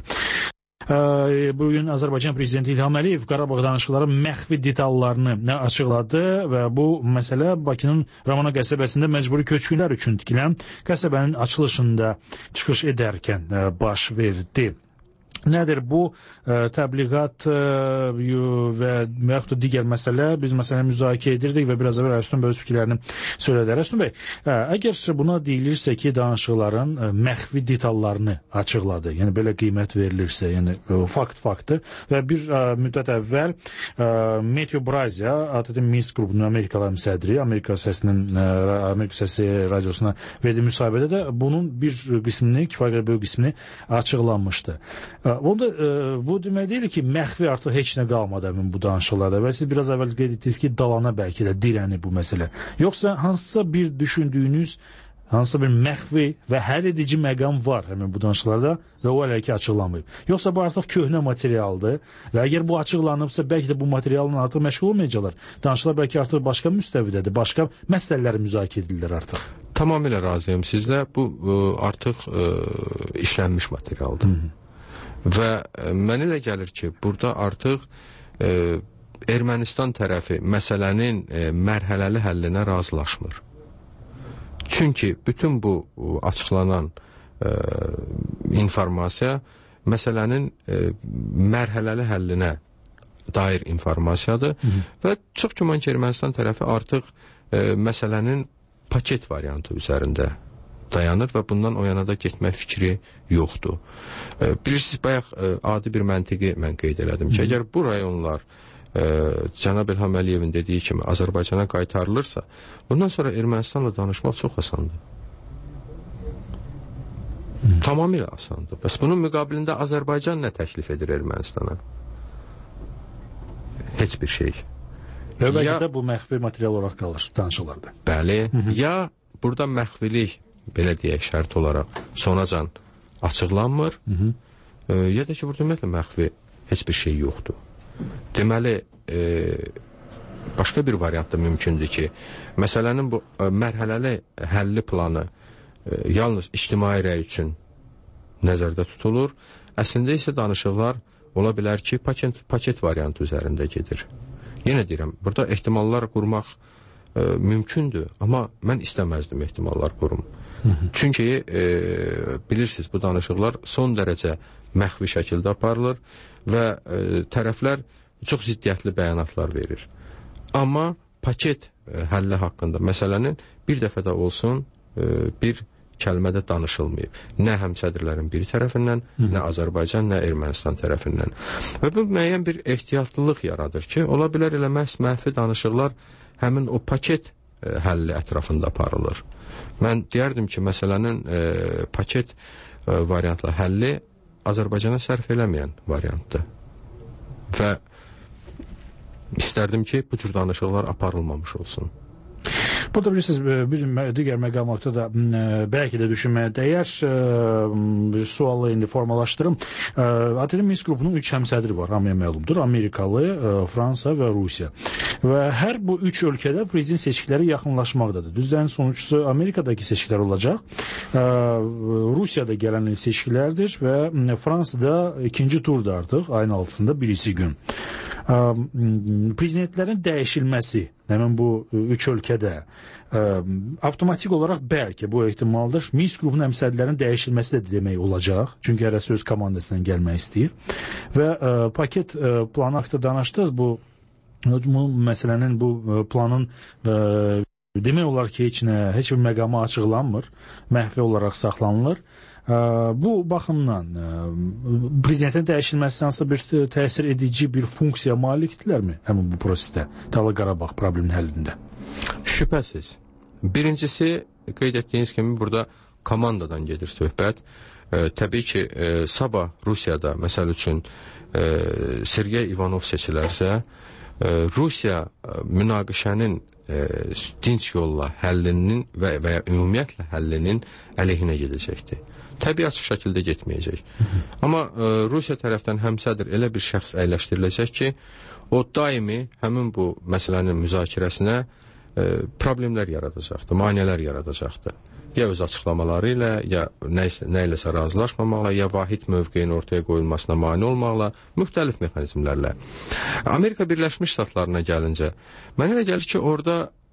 Bugün Azərbaycan Prezidenti İlham Əliyev Qarabağ danışıqları məxfi detallarını açıqladı və bu məsələ Bakının Ramana qəsəbəsində məcburi köçkünlər üçün tikilən qəsəbənin açılışında çıxış edərkən baş verdi. Nədir bu ə, təbliğat ə, və yaxud da digər məsələ biz məsələni müzakirə edirdik və biraz əvvəl Rəstum bəy öz fikirlərini söylədi. Rəstum bəy, ə, əgər buna deyilirsə ki, danışıqların ə, məxfi detallarını açıqladı, yəni belə qiymət verilirsə, yəni ə, fakt faktdır və bir ə, müddət əvvəl ə, Matthew Brazia, A T T Minsk qrupunun Amerikalı sədri, Amerika səsinin ə, Amerika səsi radiosuna verdiyi müsahibədə də bunun bir qismini, kifayət qədər böyük qismini açıqlanmışdı. Onda e, bu demək deyil ki, məxfi artıq heç nə qalmadı həmin bu danışıqlarda və siz biraz əvvəl qeyd etdiniz ki, dalana bəlkə də dirəni bu məsələ. Yoxsa hansısa bir düşündüyünüz, hansısa bir məxfi və həll edici məqam var həmin bu danışıqlarda və o hələ ki açıqlanmayıb. Yoxsa bu artıq köhnə materialdır və əgər bu açıqlanıbsa, bəlkə də bu materialın artıq məşğul olmayacaqlar. Danışıqlar bəlkə artıq başqa müstəvidədir, başqa məsələləri müzakirə edirlər artıq. Tamamilə razıyam sizlə. Bu ə, artıq ə, işlənmiş materialdır. Hı -hı. Və mənə elə gəlir ki, burada artıq e, Ermənistan tərəfi məsələnin e, mərhələli həllinə razılaşmır. Çünki bütün bu açıqlanan e, informasiya məsələnin e, mərhələli həllinə dair informasiyadır. Hı -hı. Və çox güman ki, Ermənistan tərəfi artıq e, məsələnin paket variantı üzərində dayanır və bundan o yana da getmək fikri yoxdur. E, bilirsiniz, bayaq e, adi bir məntiqi mən qeyd elədim ki, əgər bu rayonlar e, cənab İlham Əliyevin dediyi kimi Azərbaycana qaytarılırsa, bundan sonra Ermənistanla danışmaq çox asandır. Hı. Tamamilə asandır. Bəs bunun müqabilində Azərbaycan nə təklif edir Ermənistana? Heç bir şey. Və bəlkə də bu məxfi material olaraq qalır danışıqlarda. Bəli. Hı -hı. Ya burada məxfilik, belə deyək, şərt olaraq sonacan açıqlanmır, hı -hı. E, ya da ki, burada ümumiyyətlə məxfi heç bir şey yoxdur. Deməli, e, başqa bir variant da mümkündür ki, məsələnin bu e, mərhələli həlli planı e, yalnız ictimai rəy üçün nəzərdə tutulur. Əslində isə danışıqlar ola bilər ki, paket, paket variantı üzərində gedir. Yenə deyirəm, burada ehtimallar qurmaq e, mümkündür, amma mən istəməzdim ehtimallar qurum. Hı -hı. Çünki e, bilirsiniz, bu danışıqlar son dərəcə məxfi şəkildə aparılır və e, tərəflər çox ziddiyyətli bəyanatlar verir. Amma paket e, həlli haqqında məsələnin bir dəfə də olsun e, bir kəlmədə danışılmayıb. Nə həmsədrlərin biri tərəfindən, Hı. nə Azərbaycan, nə Ermənistan tərəfindən. Və bu müəyyən bir ehtiyatlılıq yaradır ki, ola bilər elə məhz məxfi danışıqlar həmin o paket e, həlli ətrafında aparılır. Mən deyərdim ki, məsələnin e, paket e, variantla həlli Azərbaycana sərf eləməyən variantdır. Və istərdim ki, bu cür danışıqlar aparılmamış olsun. Burada bilirsiniz, bir digər məqamatda da bəlkə də düşünməyə dəyər bir sualı indi formalaşdırım. A T T Minsk qrupunun üç həmsədri var, hamıya məlumdur. Amerikalı, Fransa və Rusiya. Və hər bu üç ölkədə prezident seçkiləri yaxınlaşmaqdadır. Düzdənin sonuçlusu Amerikadakı seçkilər olacaq. Rusiyada gələn seçkilərdir və Fransada ikinci turda artıq, ayın altısında birisi gün. Prezidentlərin dəyişilməsi, həmin bu üç ölkədə ə, avtomatik olaraq bəlkə bu ehtimaldır. Minsk qrupunun həmsədrlərinin dəyişilməsi də demək olacaq. Çünki hərəsi öz komandasından gəlmək istəyir. Və ə, paket ə, planı haqqında danışdınız. Bu, bu məsələnin, bu planın ə, demək olar ki, heç nə, heç bir məqamı açıqlanmır. Məxfi olaraq saxlanılır. Bu baxımdan prezidentin dəyişilməsi hansısa bir təsir edici bir funksiya malikdirlərmi həmin bu prosesdə, Dağlıq Qarabağ probleminin həllində? Şübhəsiz. Birincisi, qeyd etdiyiniz kimi burada komandadan gedir söhbət. E, təbii ki, e, sabah Rusiyada, məsəl üçün, e, Sergey Ivanov seçilərsə, e, Rusiya e, münaqişənin e, dinç yolla həllinin və, və ya ümumiyyətlə həllinin əleyhinə gedəcəkdir. Təbii açıq şəkildə getməyəcək. Hı -hı. Amma e, Rusiya tərəfdən həmsədr elə bir şəxs əyləşdiriləcək ki, o daimi həmin bu məsələnin müzakirəsinə e, problemlər yaradacaqdır, maneələr yaradacaqdır. Ya öz açıqlamaları ilə, ya nə, nə iləsə razılaşmamaqla, ya vahid mövqeyin ortaya qoyulmasına mane olmaqla, müxtəlif mexanizmlərlə. Amerika Birləşmiş Ştatlarına gəlincə, mənə elə gəlir ki, orada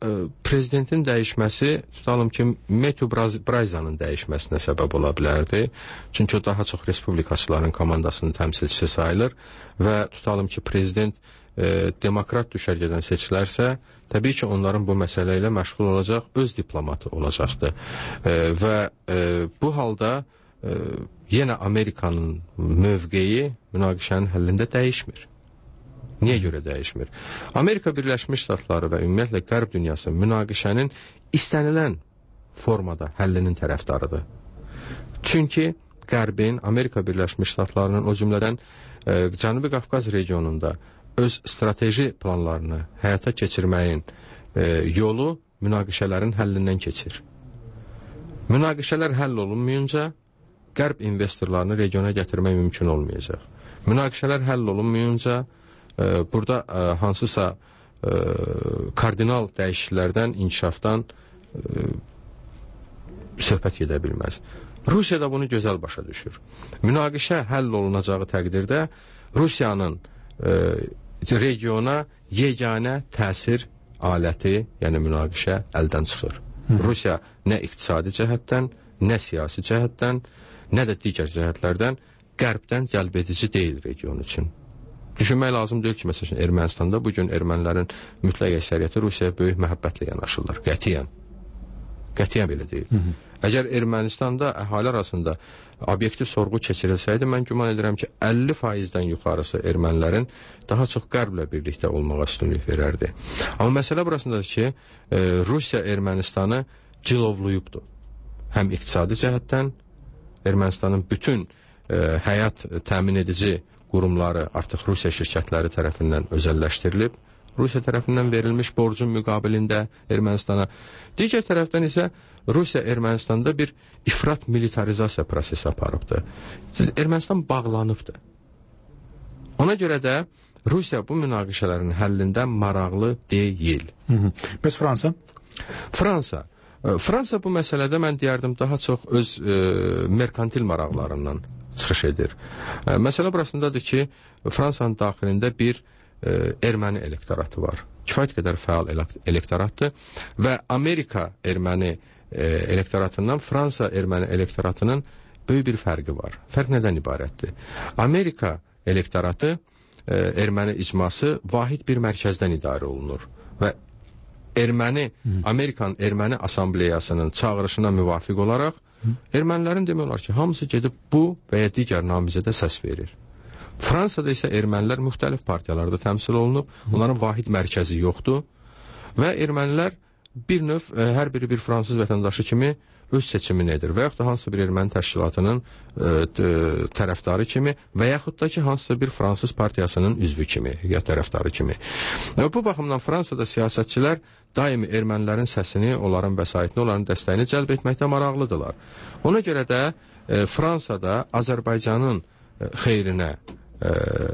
e, prezidentin dəyişməsi, tutalım ki, Matthew Bryzanın dəyişməsinə səbəb ola bilərdi. Çünki o daha çox respublikaçıların komandasının təmsilçisi sayılır və tutalım ki, prezident e, demokrat düşərgədən seçilərsə, təbii ki, onların bu məsələ ilə məşğul olacaq, öz diplomatı olacaqdır. E, və e, bu halda e, yenə Amerikanın mövqeyi münaqişənin həllində dəyişmir. Niyə görə dəyişmir? Amerika Birləşmiş Ştatları və ümumiyyətlə Qərb dünyası münaqişənin istənilən formada həllinin tərəfdarıdır. Çünki Qərbin, Amerika Birləşmiş Ştatlarının o cümlədən e, Cənubi Qafqaz regionunda öz strateji planlarını həyata keçirməyin e, yolu münaqişələrin həllindən keçir. Münaqişələr həll olunmayınca Qərb investorlarını regiona gətirmək mümkün olmayacaq. Münaqişələr həll olunmayınca e, burada e, hansısa e, kardinal dəyişikliklərdən, inkişafdan e, söhbət gedə bilməz. Rusiya da bunu gözəl başa düşür. Münaqişə həll olunacağı təqdirdə Rusiyanın e, regiona yeganə təsir aləti, yəni münaqişə əldən çıxır. Hı. Rusiya nə iqtisadi cəhətdən, nə siyasi cəhətdən, nə də digər cəhətlərdən qərbdən cəlbedici deyil region üçün. Düşünmək lazım deyil ki, məsələn, Ermənistanda bugün ermənilərin mütləq əksəriyyəti Rusiyaya böyük məhəbbətlə yanaşırlar. Qətiyyən. Qətiyyən belə deyil. Hı -hı. Əgər Ermənistanda əhali arasında obyektiv sorğu keçirilsəydi, mən güman edirəm ki, əlli faizdən yuxarısı ermənilərin daha çox qərblə birlikdə olmağa üstünlük verərdi. Amma məsələ burasındadır ki, e, Rusiya Ermənistanı cilovluyubdur. Həm iqtisadi cəhətdən Ermənistanın bütün e, həyat təmin edici qurumları artıq Rusiya şirkətləri tərəfindən özəlləşdirilib. Rusiya tərəfindən verilmiş borcun müqabilində Ermənistana. Digər tərəfdən isə Rusiya Ermənistanda bir ifrat militarizasiya prosesi aparıbdır. Ermənistan bağlanıbdır. Ona görə də Rusiya bu münaqişələrin həllində maraqlı deyil. Hı -hı. Bəs Fransa? Fransa. Fransa bu məsələdə mən deyərdim daha çox öz e, merkantil maraqlarından çıxış edir. E, məsələ burasındadır ki, Fransanın daxilində bir e, erməni elektoratı var. Kifayət qədər fəal elektoratdır və Amerika erməni e, elektoratından Fransa erməni elektoratının böyük bir fərqi var. Fərq nədən ibarətdir? Amerika elektoratı e, erməni icması vahid bir mərkəzdən idarə olunur və erməni, Amerikan erməni asambleyasının çağırışına müvafiq olaraq ermənilərin demək olar ki, hamısı gedib bu və ya digər namizədə səs verir. Fransada isə ermənilər müxtəlif partiyalarda təmsil olunub, onların vahid mərkəzi yoxdur və ermənilər bir növ, e, hər biri bir fransız vətəndaşı kimi öz seçimini edir və yaxud da hansısa bir erməni təşkilatının e, tərəfdarı kimi və yaxud da ki, hansısa bir fransız partiyasının üzvü kimi ya tərəfdarı kimi. E, bu baxımdan Fransada siyasətçilər daimi ermənilərin səsini, onların vəsaitini, onların dəstəyini cəlb etməkdə maraqlıdırlar. Ona görə də e, Fransada Azərbaycanın e, xeyrinə e,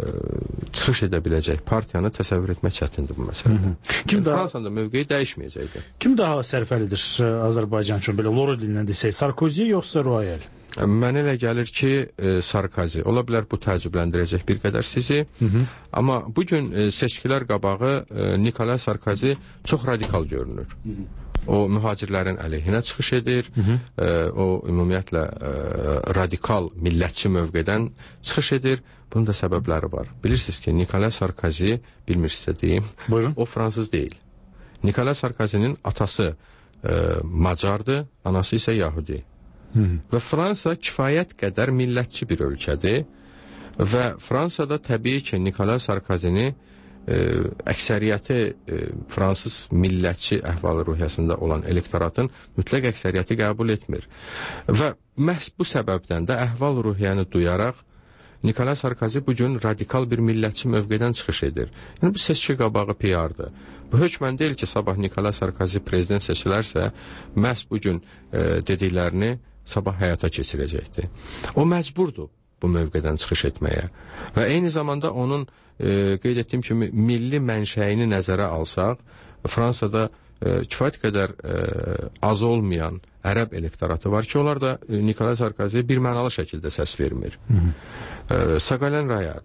çıxış edə biləcək partiyanı təsəvvür etmək çətindir bu məsələdə. Kim daha Fransada mövqeyi dəyişməyəcəkdir. Kim daha sərfəlidir Azərbaycan üçün, belə loro dilindən desək, Sarkozy yoxsa Royal? Mənə elə gəlir ki, e, Sarkozy. Ola bilər bu təəccübləndirəcək bir qədər sizi. Hı -hı. Amma bugün e, seçkilər qabağı e, Nicolas Sarkozy çox radikal görünür. Hı -hı. O mühacirlərin əleyhinə çıxış edir. Hı -hı. E, o ümumiyyətlə e, radikal millətçi mövqedən çıxış edir. Bunun da səbəbləri var. Bilirsiniz ki, Nicolas Sarkozy, bilmirsinizsə deyim, buyurun, o fransız deyil. Nicolas Sarkozy'nin atası e, Macardır, anası isə Yahudi. Hı -hı. Və Fransa kifayət qədər millətçi bir ölkədir və Fransada təbii ki, Nicolas Sarkozy'ni e, əksəriyyəti e, fransız millətçi əhval-ruhiyyəsində olan elektoratın mütləq əksəriyyəti qəbul etmir. Və məhz bu səbəbdən də əhval-ruhiyyəni duyaraq Nicolas Sarkozy bugün radikal bir millətçi mövqedən çıxış edir. Yəni, bu seçki qabağı P R-dır. Bu hökmən deyil ki, sabah Nicolas Sarkozy prezident seçilərsə, məhz bugün e, dediklərini sabah həyata keçirəcəkdir. O məcburdur bu mövqedən çıxış etməyə. Və eyni zamanda onun e, qeyd etdiyim kimi milli mənşəyini nəzərə alsaq, Fransada e, kifayət qədər e, az olmayan ərəb elektoratı var ki, onlar da e, Nicolas Sarkozy'yə bir mənalı şəkildə səs vermir. Hı -hı. E, Ségolène Royal,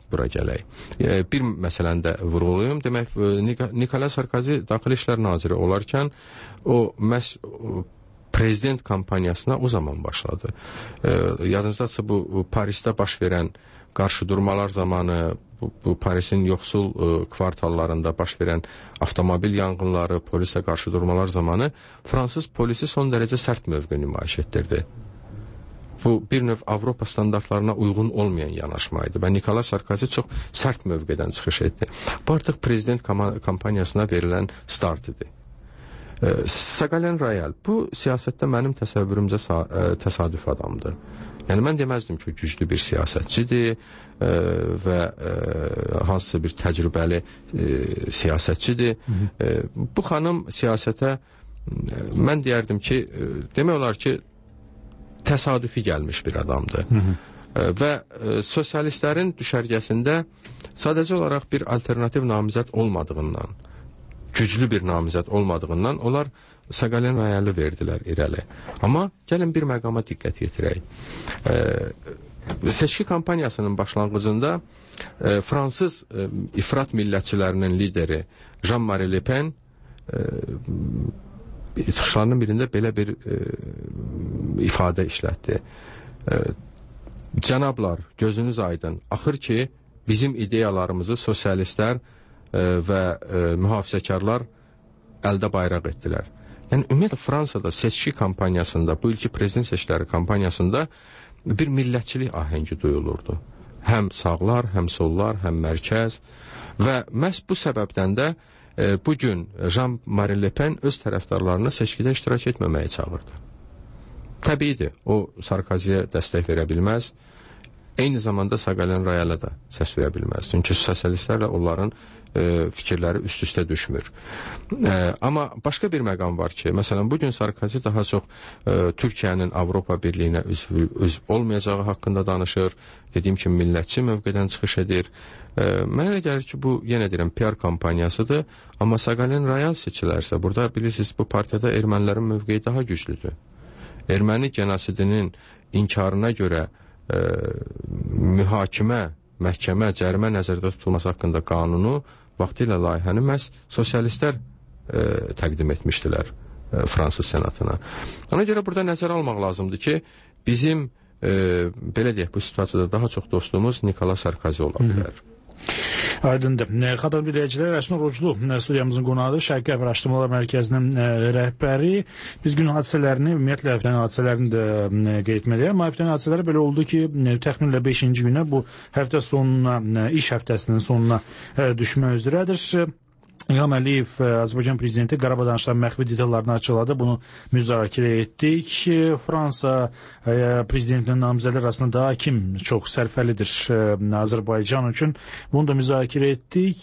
bura gələk. Bir məsələni də vurğulayım. Demək, Nikolas Sarkozy Daxili İşlər Naziri olarkən o məhz prezident kampaniyasına o zaman başladı. Yadınızdadsa bu Parisdə baş verən qarşıdurmalar zamanı, bu, bu Parisin yoxsul kvartallarında baş verən avtomobil yanğınları, polisə qarşıdurmalar zamanı Fransız polisi son dərəcə sərt mövqe nümayiş etdirdi. Bu bir növ Avropa standartlarına uyğun olmayan yanaşmaydı və Nikolas Sarkozy çox sərt mövqedən çıxış etdi. Bu artıq prezident kampaniyasına verilən start idi. Ségolène Royal bu siyasətdə mənim təsəvvürümcə təsadüf adamdır. Yəni mən deməzdim ki, güclü bir siyasətçidir və hansısa bir təcrübəli siyasətçidir. Bu xanım siyasətə mən deyərdim ki, demək olar ki, təsadüfi gəlmiş bir adamdır. Hı -hı. Və e, sosialistlərin düşərgəsində sadəcə olaraq bir alternativ namizəd olmadığından, güclü bir namizəd olmadığından onlar Ségolène Royalı verdilər irəli. Amma gəlin bir məqama diqqət yetirək. E, seçki kampaniyasının başlanğıcında e, Fransız e, ifrat millətçilərinin lideri Jean-Marie Le Pen e, çıxışlarının birində belə bir e, ifadə işlətdi. E, Cənablar, gözünüz aydın. Axır ki, bizim ideyalarımızı sosialistlər e, və e, mühafizəkarlar əldə bayraq etdilər. Yəni, ümumiyyətlə, Fransada seçki kampaniyasında, bu ilki prezident seçkiləri kampaniyasında bir millətçilik ahəngi duyulurdu. Həm sağlar, həm sollar, həm mərkəz və məhz bu səbəbdən də bugün Jean-Marie Le Pen öz tərəfdarlarını seçkidə iştirak etməməyə çağırdı. Təbiidir, o Sarkozy'yə dəstək verə bilməz, eyni zamanda Ségolène Royal'a da səs verə bilməz. Çünki sosialistlərlə onların e, fikirləri üst-üstə düşmür. E, amma başqa bir məqam var ki, məsələn, bugün Sarkozy daha çox e, Türkiyənin Avropa Birliyinə üzv, üzv olmayacağı haqqında danışır, dediyim kimi millətçi mövqedən çıxış edir. E, mənə elə gəlir ki, bu, yenə deyirəm, P R kampaniyasıdır, amma Ségolène Royal seçilərsə, burada bilirsiniz, bu partiyada ermənilərin mövqeyi daha güclüdür. Erməni genosidinin inkarına görə e, mühakimə, məhkəmə, cərimə nəzərdə tutulması haqqında qanunu vaxtilə layihəni məhz sosialistlər e, təqdim etmişdilər e, Fransız senatına. Ona görə burada nəzərə almaq lazımdır ki, bizim e, belə deyək, bu situasiyada daha çox dostumuz Nikolas Sarkozy ola bilər. Hı -hı. Aydındır. Xatırlı dinləyicilər, Rəsmi Ruclu studiyamızın qonağı, Şərqi Araşdırmalar Mərkəzinin rəhbəri. Biz gün hadisələrini, ümumiyyətlə həftənin hadisələrini də qeyd etməliyəm. Amma həftənin hadisələri belə oldu ki, təxminlə beşinci günə, bu həftə sonuna, iş həftəsinin sonuna düşmək üzrədir. İlham Əliyev, Azərbaycan prezidenti Qarabağ danışıqlarının məxfi detallarını açıqladı. Bunu müzakirə etdik. Fransa prezidentinin namizədləri arasında daha kim çox sərfəlidir Azərbaycan üçün? Bunu da müzakirə etdik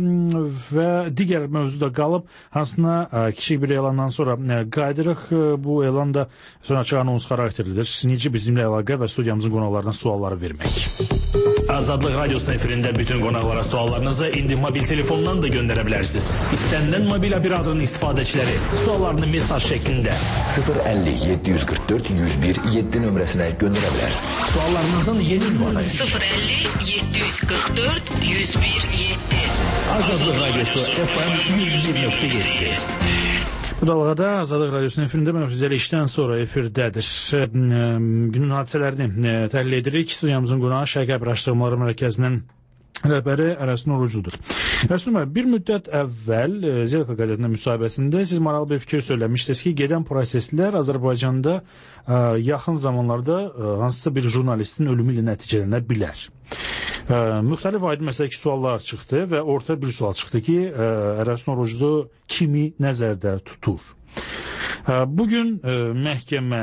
və digər mövzu da qalıb. Hansına kiçik bir elandan sonra qaydırıq. Bu elan da sonra açıq anons xarakterlidir. Necə bizimlə əlaqə və studiyamızın qonaqlarına sualları vermək. Azadlıq Radyosu'nun efirində bütün qonaqlara suallarınızı indi mobil telefondan da göndərə bilərsiniz. İstənilən mobil operatörün istifadəçiləri suallarını mesaj şəklində sıfır əlli yeddi yüz qırx dörd yüz bir yeddi nömrəsinə göndərə bilər. Suallarınızın yeni ünvanı sıfır əlli yeddi yüz qırx dörd yüz bir yeddi. Azadlıq Radyosu F M yüz bir nöqtə yeddi. Bu dalğada Azadlıq Radyosu'nun efirində mövzəli işdən sonra efirdədir. Günün hadisələrini təhlil edirik. Studiyamızın qonağı Şərqi Araşdırmalar Mərkəzinin rəhbəri Rəsmi Rucludur. Rəsmi, bir müddət əvvəl Zelka qəzetində müsahibəsində siz maraqlı bir fikir söyləmişdiniz ki, gedən proseslər Azərbaycanda yaxın zamanlarda hansısa bir jurnalistin ölümü ilə nəticələnə bilər. Müxtəlif aydın məsələki suallar çıxdı və ortaya bir sual çıxdı ki, Rəsmi Ruclu kimi nəzərdə tutur? Bugün məhkəmə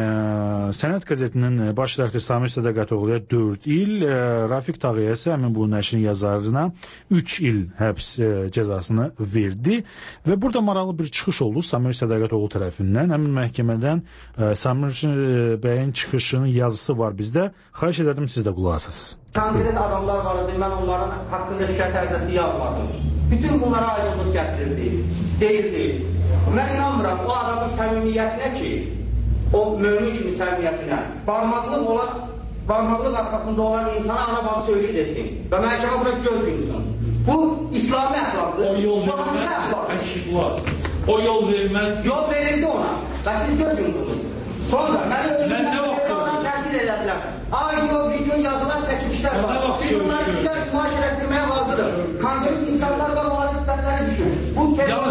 Sənət qəzetinin baş rəfti Samir Sədəqətoğluya dörd il, Rafiq Tağıya isə həmin bu nəşrin yazarına üç il həbs cəzasını verdi və burada maraqlı bir çıxış oldu Samir Sədəqətoğlu tərəfindən. Həmin məhkəmədən Samir bəyin çıxışının yazısı var bizdə. Xahiş edirdim, siz də qulaq asasınız. Konkret adamlar var idi, mən onların haqqında şikayət ərizəsi yazmadım. Bütün bunlara aydınlıq gətirildi, deyildi. Mən inanmıram o adamın səmimiyyətinə ki, o mömin kimi səmimiyyətinə, barmaqlıq olan barmaqlıq arxasında olan insana ana baba söyüşü desin və məhkəmə buna göz yumsun. Bu İslami əxlaqdır. O yol bu hansı əxlaqdır? O yol verilməz. Yol verildi ona və siz göz yumdunuz. Sonra məni ölümdən terrordan təhdid elədilər. Audio, video, yazılar, çəkilişlər var. Biz bunları sizə nümayiş etdirməyə hazırıq. Konkret insanlar var, onların sifətləri düşün. Bu terrora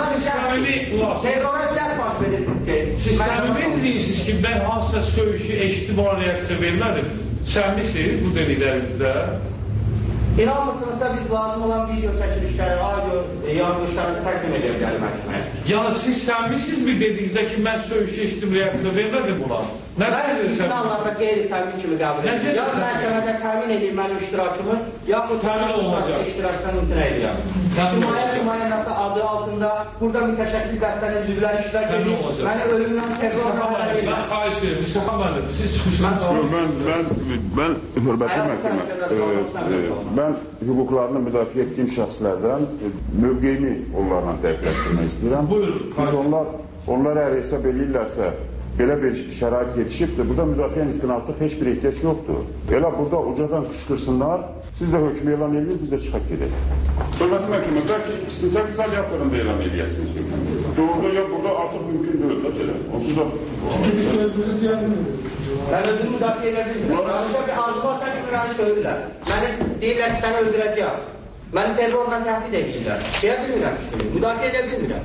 cəhd baş verir. Siz səmimi deyirsiniz ki, mən hansısa söyüşü eşitdim, ona reaksiya vermədim. Səmmisiniz bu dediklərinizdə? İnanmırsınızsa biz lazım olan video çəkilişləri, audio yazılışlarını təqdim edə bilərik məhkəməyə. Yəni siz səmmisiniz mi dediyinizdə ki, mən söyüşü eşitdim, reaksiya vermədim buna? Mən insanlarsa qeyri-səmimi kimi qəbul edir. Ya məhkəmədə təmin edeyim mənim iştirakımı, yaxud təmin olunması iştirakdan imtina edirəm. Himayə nümayəndəsi adı altında burada mütəşəkkil dəstənin üzvləri iştirak edib, məni ölümdən terrorla hələ edirəm. Mən xahiş edirəm, Misafə müəllim, siz çıxışınız mən hörmətli məhkəmə, mən hüquqlarını müdafiə etdiyim şəxslərdən mövqeyini onlarla dəqiqləşdirmək istəyirəm. Buyurun. Çünki onlar, onlar əgər hesab edirlərsə, belə bir şərait yetişibdir, burada müdafiə nitqinə artıq heç bir ehtiyac yoxdur. Elə burada ucadan qışqırsınlar, siz də hökmü elan edin, biz də çıxaq gedək. Hörmətli məhkəmə, bəlkə istintaq izaliyyatlarında elan edəyəsiniz hökmü. Doğrudan ya burada artıq mümkün deyil, da belə. Onsuz da... Çünki bir sözünüzü deyəbilmirik. Mən özümü müdafiə edə bilmirəm. Danışa bir arzuva çəkimi məni söylürlər. Məni deyirlər ki, səni öldürəcəyəm. Məni terrorla təhdid edirlər. Deyə bilmirəm işte, müdafiə edə bilmirəm.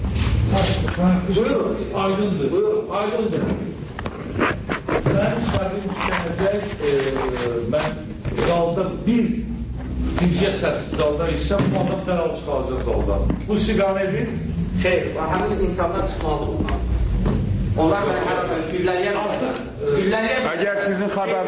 Buyurun. Aydındır. Buyurun. Aydındır. Mənim səhvim işlənəcək, mən zalda bir bircə səssiz zalda işsəm, bu adam dərhal çıxaracaq zaldan. Bu siqanedir. Xeyr, həmin insanlar çıxmalıdır bundan. Onlar məni hər gülləliyəm. Gülləliyəm. Əgər sizin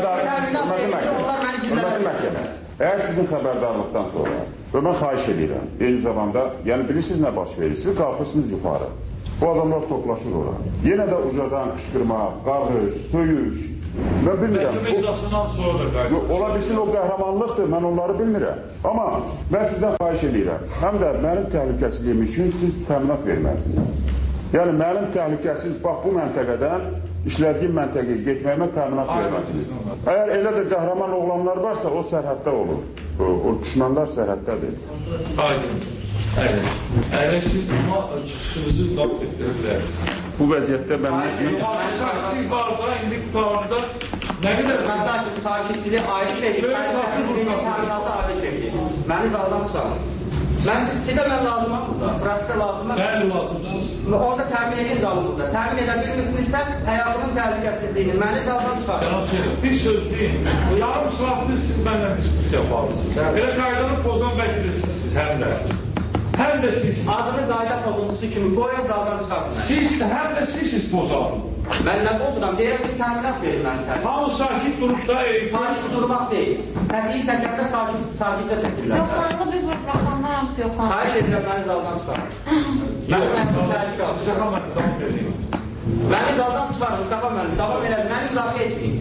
xəbərdarlıqdan Əgər sizin xəbərdarlıqdan sonra və mən xahiş edirəm, eyni zamanda, yəni bilirsiniz nə baş verir, siz qalxırsınız yuxarı. Bu adamlar toplaşır ora. Yenə də ucadan qışqırmaq, qarğış, söyüş, mən bilmirəm. Məhkəmə iclasından sonra da qayda. Ola bilsin o qəhrəmanlıqdır, mən onları bilmirəm. Amma mən sizdən xahiş edirəm, həm də mənim təhlükəsizliyim üçün siz təminat verməsiniz. Yəni mənim təhlükəsiz, bax bu məntəqədən işlədiyim məntəqəyə getməyimə təminat verməsiniz. Əgər elə də qəhrəman oğlanlar varsa, o sərhəddə olur. O düşmənlər sərhəddədir. Aydın. Əgər siz buna çıxışınızı davet etdirirlər. Bu vəziyyətdə mən... Siz barda, indi qutarında nə qədər... Məndə ki, sakitçilik ayrı şeydir. Mənim təminatı təminatı ayrı şeydir. Məni zaldan çıxarır. Mən sizə mən lazımam burada, prosesə lazımam. Bəli, lazımsınız. Orada təmin edin qalın burada. Təmin edə bilmirsinizsə, həyatımın təhlükəsizliyini, məni zaldan çıxarır. Cənab Şeyh, bir söz deyin. Yarım saatdır siz mənlə diskusiya yaparsınız. Elə qaydanı pozan bəlkə də sizsiniz, həm də. Həm də siz. Adını qayda pozuntusu kimi qoyun zaldan çıxartın. Siz, həm də sizsiz pozan. Mən nə bozuram? Deyirəm ki, təminat verin mən təminat. Hamı sakit durub da... Sakit durmaq deyil. Tədiyi çəkəndə sakitcə çəkirlər. Yoxlandı bir buraxanlar hamısı yoxlandı. Xahiş edirəm, məni zaldan çıxarın. Mənim həyatım təhlükə alır. Saqa mənə davam edin. Məni zaldan çıxarın, saqa mənə. Davam edin, məni müdafiə etməyin.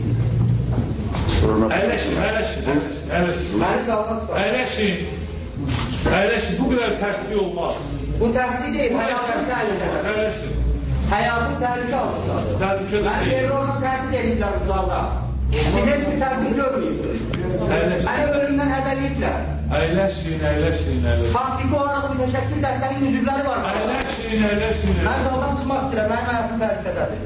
Əyləşin, əyləşin, əyləşin. Məni zaldan çıxarın. Əyləşin. Əyləşin, bu qədər tərslik olmaz. Bu tərslik deyil, həyatım təhlükədir. Əyləşin. Həyatım təhlükə altındadır. Təhlükə Mən terrorla təhdid ediblər bu zalda. Siz heç bir təhdid görməyibsiniz. Məni ölümdən hədəliyiblər. Əyləşin, əyləşin, əyləşin. Faktiki olaraq bu mütəşəkkil dəstənin üzvləri var. Əyləşin, əyləşin. Mən zaldan çıxmaq istəyirəm, mənim həyatım təhlükədədir.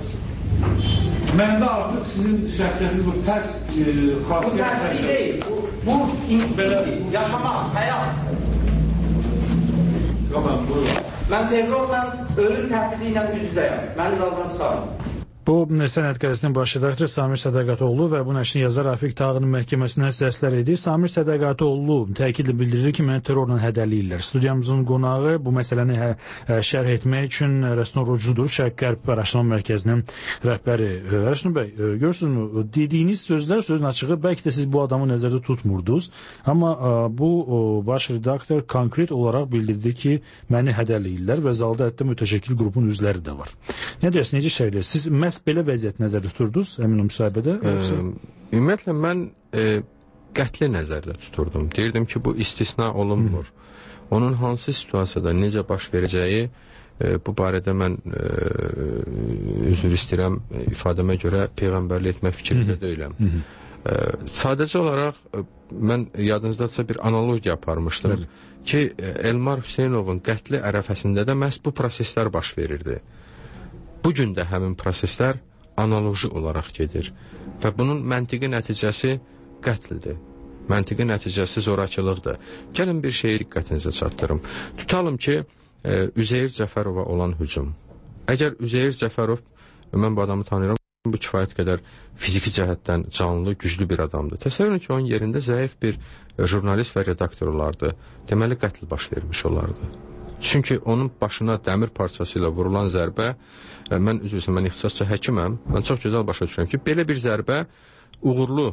Məndə artıq sizin şəxsiyyətiniz bu tərs xasiyyət... Bu tərslik deyil, bu instinktdir, yaşamaq, həyat. Yoxam, buyurun. Mən terrorla, ölüm təhdidi ilə üz-üzəyəm. Məni zaldan çıxarım. Bu Sənəd qəzetinin baş redaktoru Samir Sədaqatoğlu və bu nəşrin yazar Rafiq Tağının məhkəməsindən səslər edir. Samir Sədaqatoğlu təkidlə bildirir ki, məni terrorla hədələyirlər. Studiyamızın qonağı bu məsələni hə, şərh etmək üçün Rəsnur Rucudur, Şərq-Qərb Araşdırma Mərkəzinin rəhbəri. Rəsnur bəy, görürsünüzmü, dediyiniz sözlər, sözün açığı, bəlkə də siz bu adamı nəzərdə tutmurdunuz, amma bu baş redaktor konkret olaraq bildirdi ki, məni hədələyirlər və zalda hətta mütəşəkkil qrupun üzvləri də var. Nə deyərsiniz, necə şərh? Siz məhz belə vəziyyət nəzərdə tuturdunuz həmin o müsahibədə? Ümumiyyətlə, mən e, qətli nəzərdə tuturdum. Deyirdim ki, bu istisna olunmur. Hı. Onun hansı situasiyada necə baş verəcəyi, e, bu barədə mən e, üzr istəyirəm, ifadəmə görə peyğəmbərlik etmək fikrində deyiləm. E, Sadəcə olaraq mən yadınızdadsa bir analogiya aparmışdım Hı. ki, Elmar Hüseynovun qətli ərəfəsində də məhz bu proseslər baş verirdi. Bu gün də həmin proseslər analoji olaraq gedir və bunun məntiqi nəticəsi qətldir. Məntiqi nəticəsi zorakılıqdır. Gəlin bir şeyi diqqətinizə çatdırım. Tutalım ki, e, Üzeyir Cəfərova olan hücum. Əgər Üzeyir Cəfərov, mən bu adamı tanıyıram, bu kifayət qədər fiziki cəhətdən canlı, güclü bir adamdır. Təsəvvür edin ki, onun yerində zəif bir jurnalist və redaktor olardı. Deməli, qətl baş vermiş olardı. Çünki onun başına dəmir parçası ilə vurulan zərbə, mən üzrüsün, mən ixtisasca həkiməm, mən çox gözəl başa düşürəm ki, belə bir zərbə uğurlu,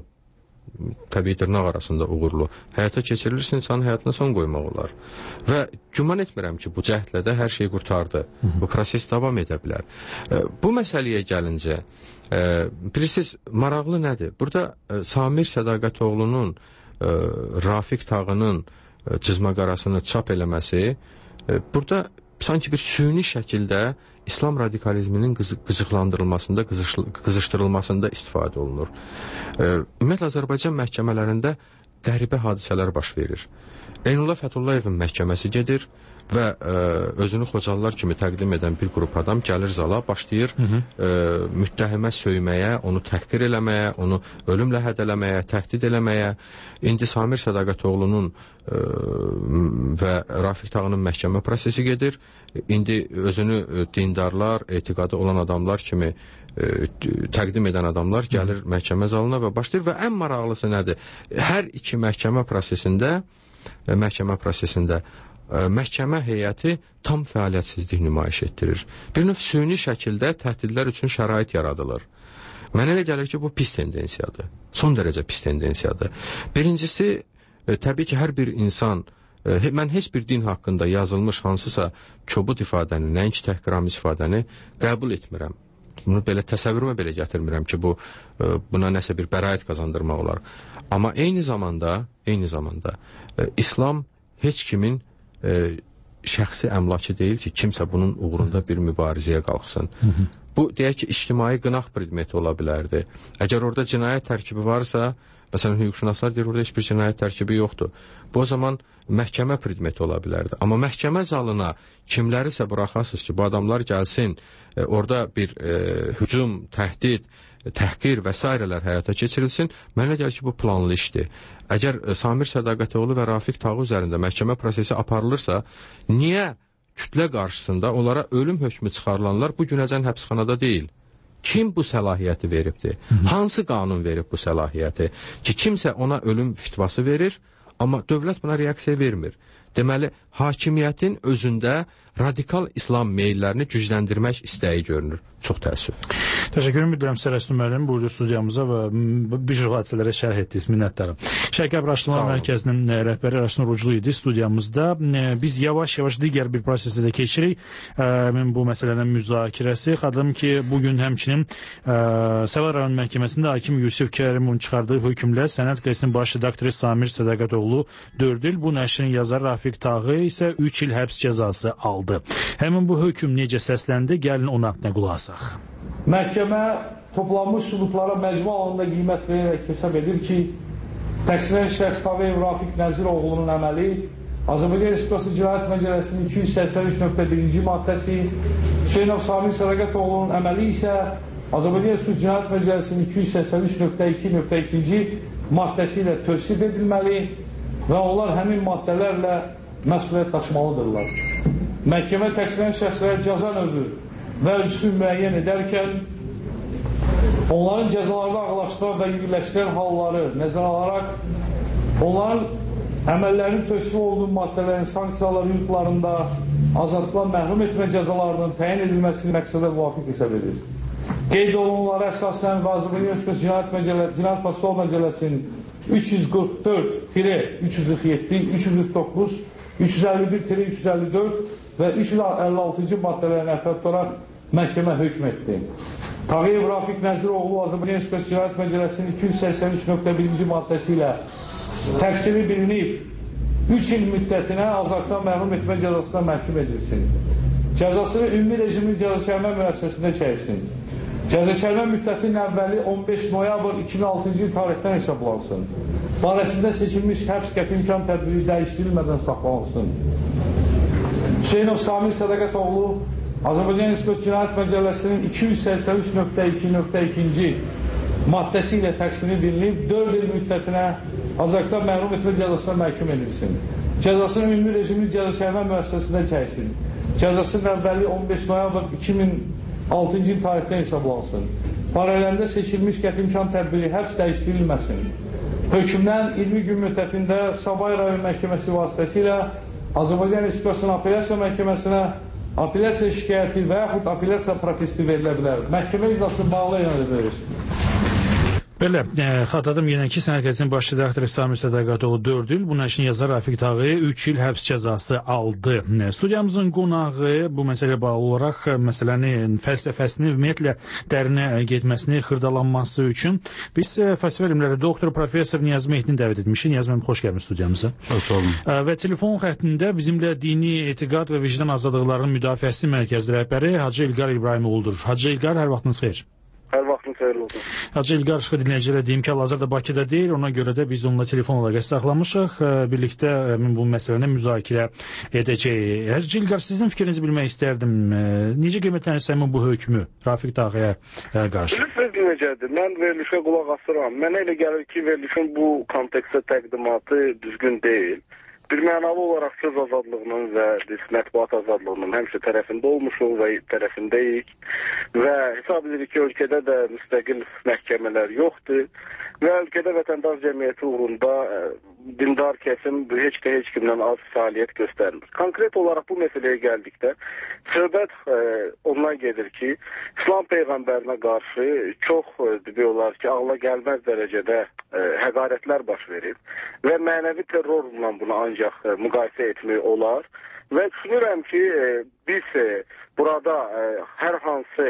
təbii dırnaq arasında uğurlu, həyata keçirilirsə insanın həyatına son qoymaq olar. Və güman etmirəm ki, bu cəhdlə də hər şey qurtardı. Bu proses davam edə bilər. Bu məsələyə gəlincə, bilirsiniz, maraqlı nədir? Burada Samir Sədaqətoğlunun, Rafiq Tağının cızmaqarasını çap eləməsi, burada sanki bir süni şəkildə İslam radikalizminin qızıqlandırılmasında, qızışdırılmasında istifadə olunur. Ümumiyyətlə, Azərbaycan məhkəmələrində qəribə hadisələr baş verir. Eynullah Fətullayevin məhkəməsi gedir və ə, özünü Xocalılar kimi təqdim edən bir qrup adam gəlir zala, başlayır hı -hı. Ə, müttəhimə söyməyə, onu təhqir eləməyə, onu ölümlə hədələməyə, təhdid eləməyə. İndi Samir Sədaqətoğlunun ə, və Rafiq Tağının məhkəmə prosesi gedir. İndi özünü dindarlar, etiqadı olan adamlar kimi ə, təqdim edən adamlar gəlir hı -hı. məhkəmə zalına və başlayır və ən maraqlısı nədir? Hər iki məhkəmə prosesində məhkəmə prosesində ə, məhkəmə heyəti tam fəaliyyətsizlik nümayiş etdirir. Bir növ süni şəkildə təhdidlər üçün şərait yaradılır. Mənə elə gəlir ki, bu pis tendensiyadır. Son dərəcə pis tendensiyadır. Birincisi, ə, təbii ki, hər bir insan, ə, mən heç bir din haqqında yazılmış hansısa kobud ifadəni, nəinki təhqiramiz ifadəni qəbul etmirəm. Bunu belə təsəvvürümə belə gətirmirəm ki, bu ə, buna nəsə bir bəraət qazandırmaq olar. Amma eyni zamanda, eyni zamanda ə, İslam heç kimin ə, şəxsi əmlakı deyil ki, kimsə bunun uğrunda bir mübarizəyə qalxsın. Hı -hı. Bu, deyək ki, ictimai qınaq predmeti ola bilərdi. Əgər orada cinayət tərkibi varsa, məsələn, hüquqşünaslar deyir, orada heç bir cinayət tərkibi yoxdur. Bu, o zaman məhkəmə predmeti ola bilərdi. Amma məhkəmə zalına kimlərisə buraxasınız ki, bu adamlar gəlsin, e, orada bir e, hücum, təhdid, təhqir və s. həyata keçirilsin, mənə gəlir ki, bu planlı işdir. Əgər Samir Sədaqətoğlu və Rafiq Tağı üzərində məhkəmə prosesi aparılırsa, niyə kütlə qarşısında onlara ölüm hökmü çıxarılanlar bu günəcən həbsxanada deyil? Kim bu səlahiyyəti veribdir? Hı-hı. Hansı qanun verib bu səlahiyyəti? Ki, kimsə ona ölüm fitvası verir, amma dövlət buna reaksiya vermir. Deməli, hakimiyyətin özündə radikal İslam meyillərini gücləndirmək istəyi görünür. Çox təəssüf. Təşəkkür edirəm Sərəstü müəllim, buyurdu studiyamıza və bir çox hadisələrə şərh etdiniz, minnətdarım. Şərqi Araşdırmalar Mərkəzinin rəhbəri Raşnur Uclu idi studiyamızda. Biz yavaş-yavaş digər bir prosesdə də keçirik. Mən bu məsələnin müzakirəsi. Xatırladım ki, bugün həmçinin Səvad rayon məhkəməsində hakim Yusif Kərimovun çıxardığı hökmlə Sənət qəzetinin baş redaktoru Samir Sədaqətoğlu dörd il, bu nəşrin yazarı Rafiq Tağı isə üç il həbs cəzası aldı. Həmin bu hökm necə səsləndi? Gəlin ona nə qulaq asaq. Məhkəmə toplanmış sübutlara məcmu halında qiymət verərək hesab edir ki, təqsirlənən şəxs Tağıyev Rafiq Nəziroğlunun əməli Azərbaycan Respublikası Cinayət Məcəlləsinin iki yüz səksən üç nöqtə birinci maddəsi, Hüseynov Samir Sədaqətoğlunun əməli isə Azərbaycan Respublikası Cinayət Məcəlləsinin iki yüz səksən üç nöqtə iki nöqtə ikinci maddəsi ilə tövsif edilməli və onlar həmin maddələrlə məsuliyyət daşımalıdırlar. Məhkəmə təqsirlənən şəxslərə cəza növü və ölçüsünü müəyyən edərkən onların cəzalarını ağırlaşdıran və yüngülləşdirən halları nəzərə alaraq onların əməllərinin tövsif olunduğu maddələrin sanksiyaları hüquqlarında azadlıqdan məhrum etmə cəzalarının təyin edilməsini məqsədə müvafiq hesab edir. Qeyd olunanlara əsasən və Azərbaycan Respublikası Cinayət Məcəlləsinin Cinayət Prosessual Məcəlləsinin üç yüz qırx dörd üç yüz qırx yeddi, üç yüz qırx doqquz, üç yüz əlli bir üç yüz əlli dörd və üç yüz əlli altıncı maddələrinə əsas olaraq məhkəmə hökm etdi. Tağıyev Rafiq Nəziroğlu Azərbaycan Respublikası Cinayət Məcəlləsinin iki yüz səksən üç nöqtə birinci maddəsi ilə təqsiri bilinib üç il müddətinə azadlıqdan məhrum etmə cəzasına məhkum edilsin. Cəzasını ümumi rejimli cəzaçəkmə müəssisəsində çəksin. Cəzaçəkmə müddətinin əvvəli on beş noyabr iki min altıncı il tarixdən hesablansın. Barəsində seçilmiş həbs qəti imkan tədbiri dəyişdirilmədən saxlanılsın. Hüseynov Samir Sədəqətoğlu Azərbaycan Respublikası Cinayət Məcəlləsinin iki yüz səksən üç nöqtə iki nöqtə iki maddəsi ilə təqsiri bilinib dörd il müddətinə azadlıqdan məhrum etmə cəzasına məhkum edilsin. Cəzasının ümumi rejimli cəzaçəkmə müəssisəsində çəksin. Cəzasının əvvəli on beş noyabr iki min altıncı il tarixdən hesablansın. Paralelində seçilmiş qəti imkan tədbiri həbs dəyişdirilməsin. Hökmdən iyirmi gün müddətində Sabay rayon məhkəməsi vasitəsilə Azərbaycan Respublikasının apellyasiya məhkəməsinə apellyasiya şikayəti və yaxud apellyasiya protesti verilə bilər. Məhkəmə iclası bağlı elan edilir. Belə, e, xatırladım yenə ki, Sənərkəzin baş redaktoru Samir Sədəqətoğlu dörd il, bu nəşrin yazarı Rafiq Tağıyev üç il həbs cəzası aldı. E, studiyamızın qonağı bu məsələ bağlı olaraq məsələnin fəlsəfəsini ümumiyyətlə dərinə getməsini, xırdalanması üçün biz e, fəlsəfə elmləri doktor professor Niyaz Mehdini dəvət etmişik. Niyaz Mehdi, xoş gəlmiş studiyamıza. Xoş olun. E, və telefon xəttində bizimlə dini etiqad və vicdan azadlıqlarının müdafiəsi mərkəzi rəhbəri Hacı İlqar İbrahimoğlu'dur. Hacı İlqar, hər vaxtınız xeyir. Hər vaxtınız xeyirli olsun. Hacı İlqar Şıxı dinləyicilərə deyim ki, hal-hazırda Bakıda deyil, ona görə də biz onunla telefon əlaqə saxlamışıq. Birlikdə bu məsələni müzakirə edəcəyik. Hacı İlqar, sizin fikrinizi bilmək istərdim. Necə qiymətlənirsən bu hökmü Rafiq Tağıyeyə qarşı? Bilirsiniz necədir? Mən verilişə qulaq asıram. Mənə elə gəlir ki, verilişin bu kontekstdə təqdimatı düzgün deyil. Bir mənalı olaraq söz azadlığının və mətbuat azadlığının həmişə tərəfində olmuşuq və tərəfindəyik və hesab edirik ki, ölkədə də müstəqil məhkəmələr yoxdur və ölkədə vətəndaş cəmiyyəti uğrunda dindar kəsim heç də heç kimdən az fəaliyyət göstərmir. Konkret olaraq bu məsələyə gəldikdə söhbət e, ondan gedir ki, İslam Peyğəmbərinə qarşı çox demək olar ki, ağla gəlməz dərəcədə e, həqarətlər baş verir və mənəvi terrorla bunu ancaq e, müqayisə etmək olar və düşünürəm ki, e, biz e, burada e, hər hansı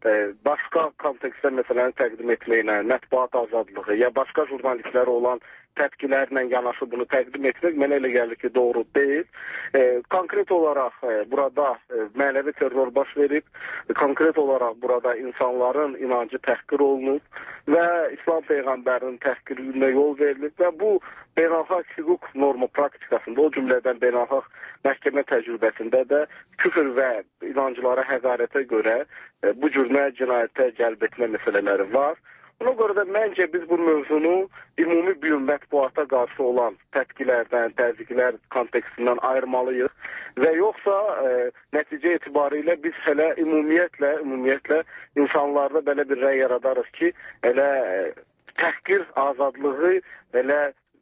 başqa kontekstdə məsələni təqdim etməklə, mətbuat azadlığı ya başqa jurnalistlərə olan təpkilərlə yanaşı bunu təqdim etmək mənə elə gəlir ki, doğru deyil. E, konkret olaraq e, burada e, mənəvi terror baş verib, e, konkret olaraq burada insanların inancı təhqir olunub və İslam Peyğəmbərinin təhqirinə yol verilib və bu beynəlxalq hüquq norma praktikasında, o cümlədən beynəlxalq məhkəmə təcrübəsində də küfr və inancılara həqarətə görə e, bu cürmə cinayətə cəlb etmə məsələləri var. Ona görə də məncə biz bu mövzunu ümumi bir mətbuata qarşı olan tətkilərdən, təzyiqlər kontekstindən ayırmalıyıq və yoxsa e, nəticə etibarilə biz hələ ümumiyyətlə, ümumiyyətlə insanlarda belə bir rəy yaradarıq ki, elə e, təhqir azadlığı elə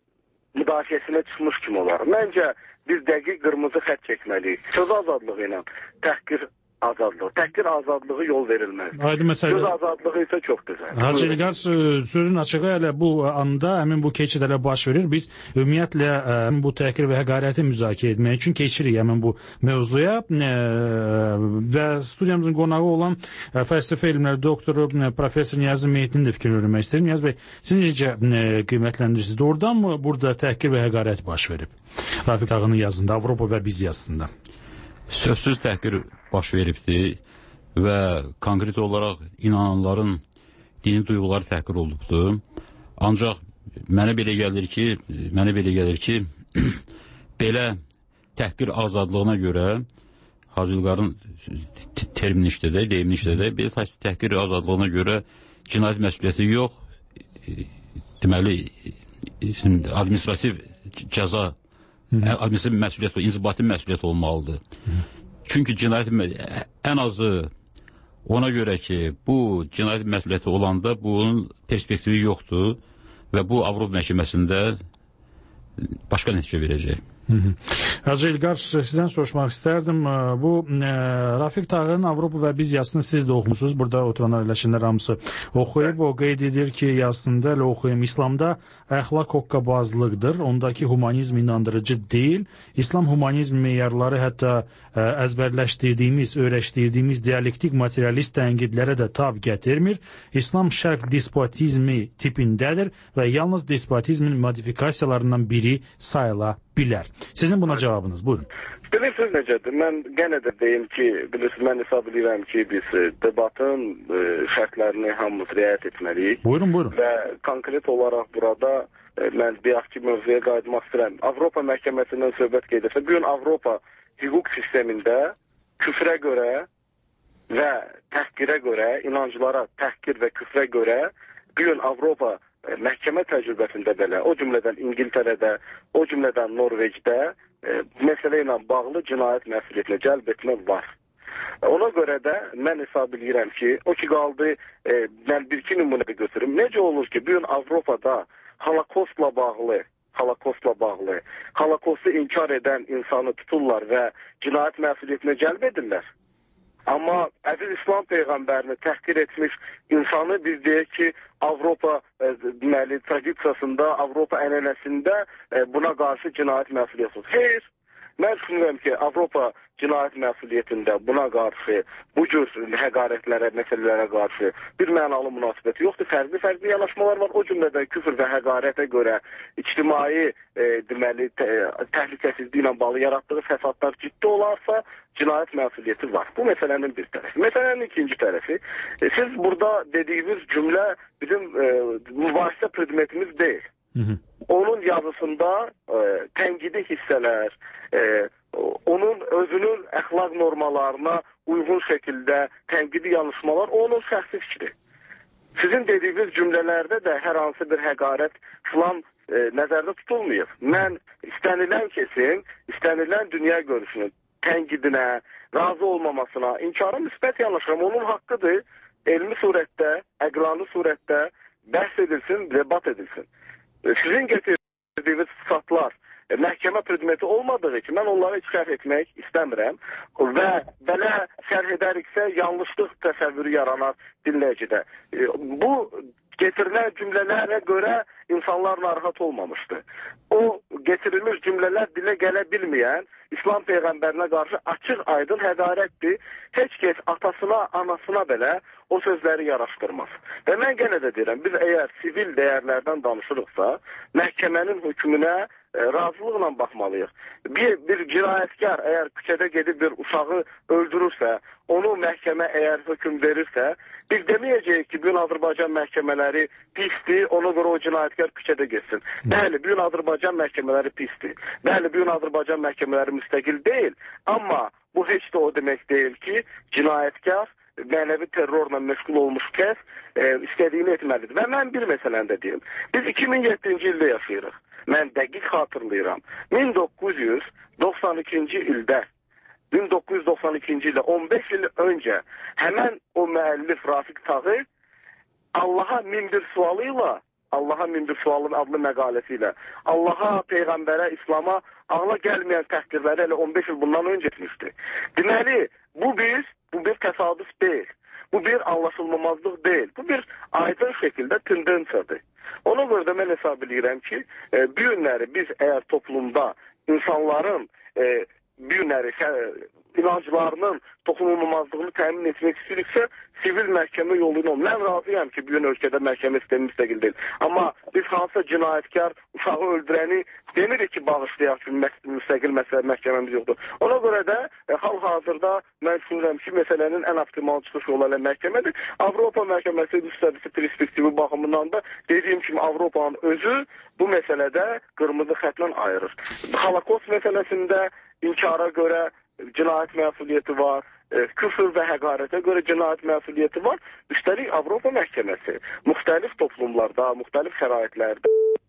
müdafiəsinə çıxmış kimi olar. Məncə biz dəqiq qırmızı xətt çəkməliyik. Söz azadlığı ilə təhqir azadlığı, təhqir azadlığı yol verilməz. Aydın məsələ. Söz azadlığı isə çox gözəl. Hacı İlqar, sözün açığı elə bu anda həmin bu keçid elə baş verir. Biz ümumiyyətlə həmin bu təhqir və həqarəti müzakirə etmək üçün keçirik həmin bu mövzuya və studiyamızın qonağı olan fəlsəfə elmləri doktoru professor Niyaz Mehdinin də fikrini öyrənmək istəyirəm. Niyaz bəy, siz necə qiymətləndirirsiniz? Doğrudan mı burada təhqir və həqarət baş verib? Rafiq Tağının yazında, Avropa və biz yazısında. Sözsüz təhqir baş veribdir və konkret olaraq inananların dini duyğuları təhqir olubdur. Ancaq mənə belə gəlir ki, mənə belə gəlir ki, belə təhqir azadlığına görə Hacı İlqarın termini işlədə, deyimini işlədə, belə təhqir azadlığına görə cinayət məsuliyyəti yox, deməli administrativ cəza administrativ məsuliyyət, inzibati məsuliyyət olmalıdır. Çünki cinayət ən azı ona görə ki, bu cinayət məsuliyyəti olanda bunun perspektivi yoxdur və bu Avropa məhkəməsində başqa nəticə verəcək. Hacı İlqar, sizdən soruşmaq istərdim. Bu Rafiq Tağıyenin Avropa və biz yazısını siz də oxumusunuz. Burada oturanlar eləşənlər hamısı oxuyub. O qeyd edir ki, yazısında elə oxuyum. İslamda əxlaq hoqqabazlıqdır. Ondakı humanizm inandırıcı deyil. İslam humanizm meyarları hətta əzbərləşdirdiyimiz, öyrəşdirdiyimiz dialektik materialist tənqidlərə də tab gətirmir. İslam şərq despotizmi tipindədir və yalnız despotizmin modifikasiyalarından biri sayıla bilər. Sizin buna cavabınız, buyurun. Bilirsiniz necədir? Mən genə də deyim ki, bilirsiniz, mən hesab edirəm ki, biz debatın e, şərtlərini hamımız riayət etməliyik. Buyurun, buyurun. Və konkret olaraq burada e, mən deyək ki, mövzuya qayıtmaq istəyirəm. Avropa məhkəməsindən söhbət gedirsə, bu gün Avropa hüquq sistemində küfrə görə və təhqirə görə, inanclara təhqir və küfrə görə bu gün Avropa e, məhkəmə təcrübəsində belə, o cümlədən İngiltərədə, o cümlədən Norveçdə e, məsələ ilə bağlı cinayət məsuliyyətinə cəlb etmək var. Ona görə də mən hesab edirəm ki, o ki qaldı, e, mən bir-iki nümunə götürüm. Necə olur ki, bu gün Avropada Holokostla bağlı, Holokostla bağlı, Holokostu inkar edən insanı tuturlar və cinayət məsuliyyətinə cəlb edirlər. Amma əziz İslam Peyğəmbərini təhqir etmiş insanı biz deyək ki, Avropa e, deməli, tradisiyasında, Avropa ənənəsində e, buna qarşı cinayət məsuliyyəti. Xeyr, mən düşünürəm ki, Avropa cinayət məsuliyyətində buna qarşı, bu cür həqarətlərə, məsələlərə qarşı bir mənalı münasibəti yoxdur. Fərqli-fərqli yanaşmalar var. O cümlədən küfür və həqarətə görə ictimai e, deməli, tə, təhlükəsizliyi ilə bağlı yaratdığı fəsadlar ciddi olarsa, cinayət məsuliyyəti var. Bu məsələnin bir tərəfi. Məsələnin ikinci tərəfi, e, siz burada dediyiniz cümlə bizim e, mübahisə predmetimiz deyil. Hı -hı. Onun yazısında e, tənqidi hissələr, e, onun özünün əxlaq normalarına uyğun şəkildə tənqidi yanlışmalar onun şəxsi fikri. Sizin dediyiniz cümlələrdə də hər hansı bir həqarət filan e, nəzərdə tutulmayıb. Mən istənilən kesin, istənilən dünya görüşünün tənqidinə, razı olmamasına, inkara müsbət yanaşıram. Onun haqqıdır, elmi surətdə, əqlani surətdə bəhs edilsin, debat edilsin. Sizin getirdiyiniz sıfatlar e, məhkəmə predmeti olmadığı ki, mən onları şərh etmək istəmirəm və belə şərh edəriksə yanlışlıq təsəvvürü yaranar dinləyicidə. E, bu getirilən cümlələrə görə insanlar narahat olmamışdı. O getirilmiş cümlələr dilə gələ bilməyən İslam Peyğəmbərinə qarşı açıq aydın həqarətdir. Heç kəs atasına, anasına belə o sözləri yaraşdırmaz. Və mən genə də deyirəm, biz əgər sivil dəyərlərdən danışırıqsa, məhkəmənin hökmünə e, razılıqla baxmalıyıq. Bir, bir cinayətkar əgər küçədə gedib bir uşağı öldürürsə, onu məhkəmə əgər hökm verirsə, biz deməyəcəyik ki, bugün Azərbaycan məhkəmələri pisdir, ona görə o cinayətkar küçədə geçsin. Bəli, bugün Azərbaycan məhkəmələri pisdir. Bəli, bugün Azərbaycan məhkəmələri müstəqil deyil. Amma bu heç də o demək deyil ki, cinayətkar, mənəvi terrorla məşğul olmuş kəs e, istədiyini etməlidir. Və mən bir məsələni də deyim. Biz iki min yeddinci ildə yaşayırıq. Mən dəqiq xatırlayıram. min doqquz yüz doxsan ikinci ildə min doqquz yüz doxsan ikinci ildə on beş il öncə həmən o müəllif Rafiq Tağı Allaha min bir sualı ilə, Allaha min bir sualın adlı məqaləsi ilə, Allaha, Peyğəmbərə, İslama ağla gəlməyən təhqirləri elə on beş il bundan öncə etmişdi. Deməli, bu bir, bu bir təsadüf deyil. Bu bir anlaşılmamazlıq deyil. Bu bir aydın şəkildə tendensiyadır. Ona görə də mən hesab edirəm ki, e, bu günləri biz əgər toplumda insanların e, bu günləri inanclarının toxunulmamazlığını təmin etmək istəyiriksə, sivil məhkəmə yolu ilə. Mən razıyam ki, bu gün ölkədə məhkəmə sistemi müstəqil deyil. Amma biz hansısa cinayətkar uşağı öldürəni demirik ki, bağışlayaq ki, müstəqil məsələ məhkəməmiz yoxdur. Ona görə də e, hal-hazırda mən düşünürəm ki, məsələnin ən optimal çıxış yolu ilə məhkəmədir. Avropa məhkəməsi müstəqil perspektivi baxımından da dediyim kimi Avropanın özü bu məsələdə qırmızı xətlə ayırır. Holokost məsələsində inkara görə cinayət məsuliyyəti var, e, küfür və həqarətə görə cinayət məsuliyyəti var. Üstəlik Avropa məhkəməsi müxtəlif toplumlarda, müxtəlif şəraitlərdə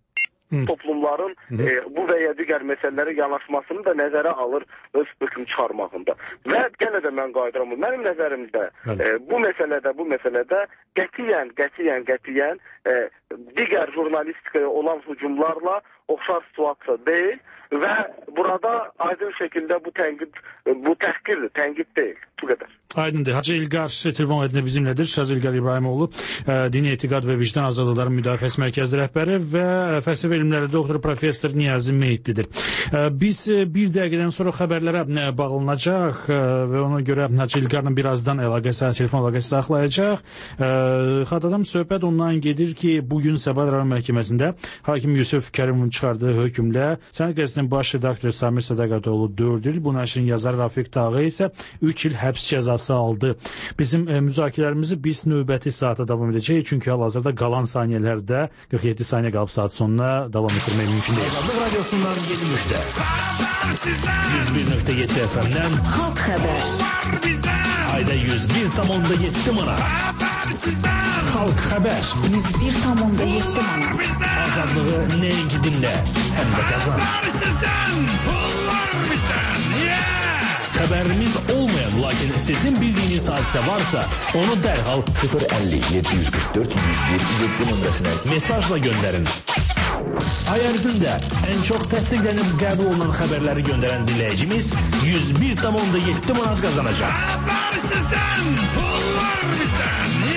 Hı. toplumların Hı. e, bu və ya digər məsələlərə yanaşmasını da nəzərə alır öz hökm çıxarmağında. Və yenə də mən qayıdıram. Mənim nəzərimdə e, bu məsələdə, bu məsələdə qətiyyən, qətiyyən, qətiyyən e, digər jurnalistikaya olan hücumlarla oxşar situasiya deyil və burada aydın şəkildə bu tənqid, bu təhqirdir, tənqid deyil. Bu qədər. Aydındır. Hacı İlqar telefon edində bizimlədir. Hacı İlqar İbrahimoğlu, Dini Etiqad və Vicdan Azadlıqların Müdafiəsi Mərkəzi rəhbəri və fəlsəfə elmləri doktor professor Niyazi Meyitlidir. Biz bir dəqiqədən sonra xəbərlərə bağlanacaq və ona görə Hacı İlqarla birazdan əlaqəsi, telefon əlaqəsi saxlayacaq. Xatadam söhbət ondan gedir ki, bugün Səbəd rayon məhkəməsində hakim Yusuf Kərimovun çıxardığı hökmlə Sənet qəzetinin baş redaktoru Samir Sədaqətoğlu dörd il, bu nəşrin yazarı Rafiq Tağı isə üç il həbs cəzası aldı. Bizim e, müzakirələrimizi biz növbəti saata davam edəcəyik, çünki hal-hazırda qalan saniyələrdə qırx yeddi saniyə qalıb saat sonuna davam etdirmək mümkün deyil. Azadlıq Radiosundan yedi müjdə. yüz bir nöqtə yeddi F M-dən Xalq xəbər. Ayda yüz bir tam onda yeddi manat. Xalq xəbər. yüz bir tam onda yeddi manat. Azadlığı nəinki dinlə, həm də qazan. Xəbərimiz olmayan, lakin sizin bildiyiniz hadisə varsa, onu dərhal sıfır əlli yeddi yüz qırx dörd yüz bir yeddi nömrəsinə mesajla göndərin. Ay ərzində ən çox təsdiqlənib qəbul olunan xəbərləri göndərən dinləyicimiz yüz bir tam onda yeddi manat qazanacaq. Xəbər sizdən, pullar bizdən.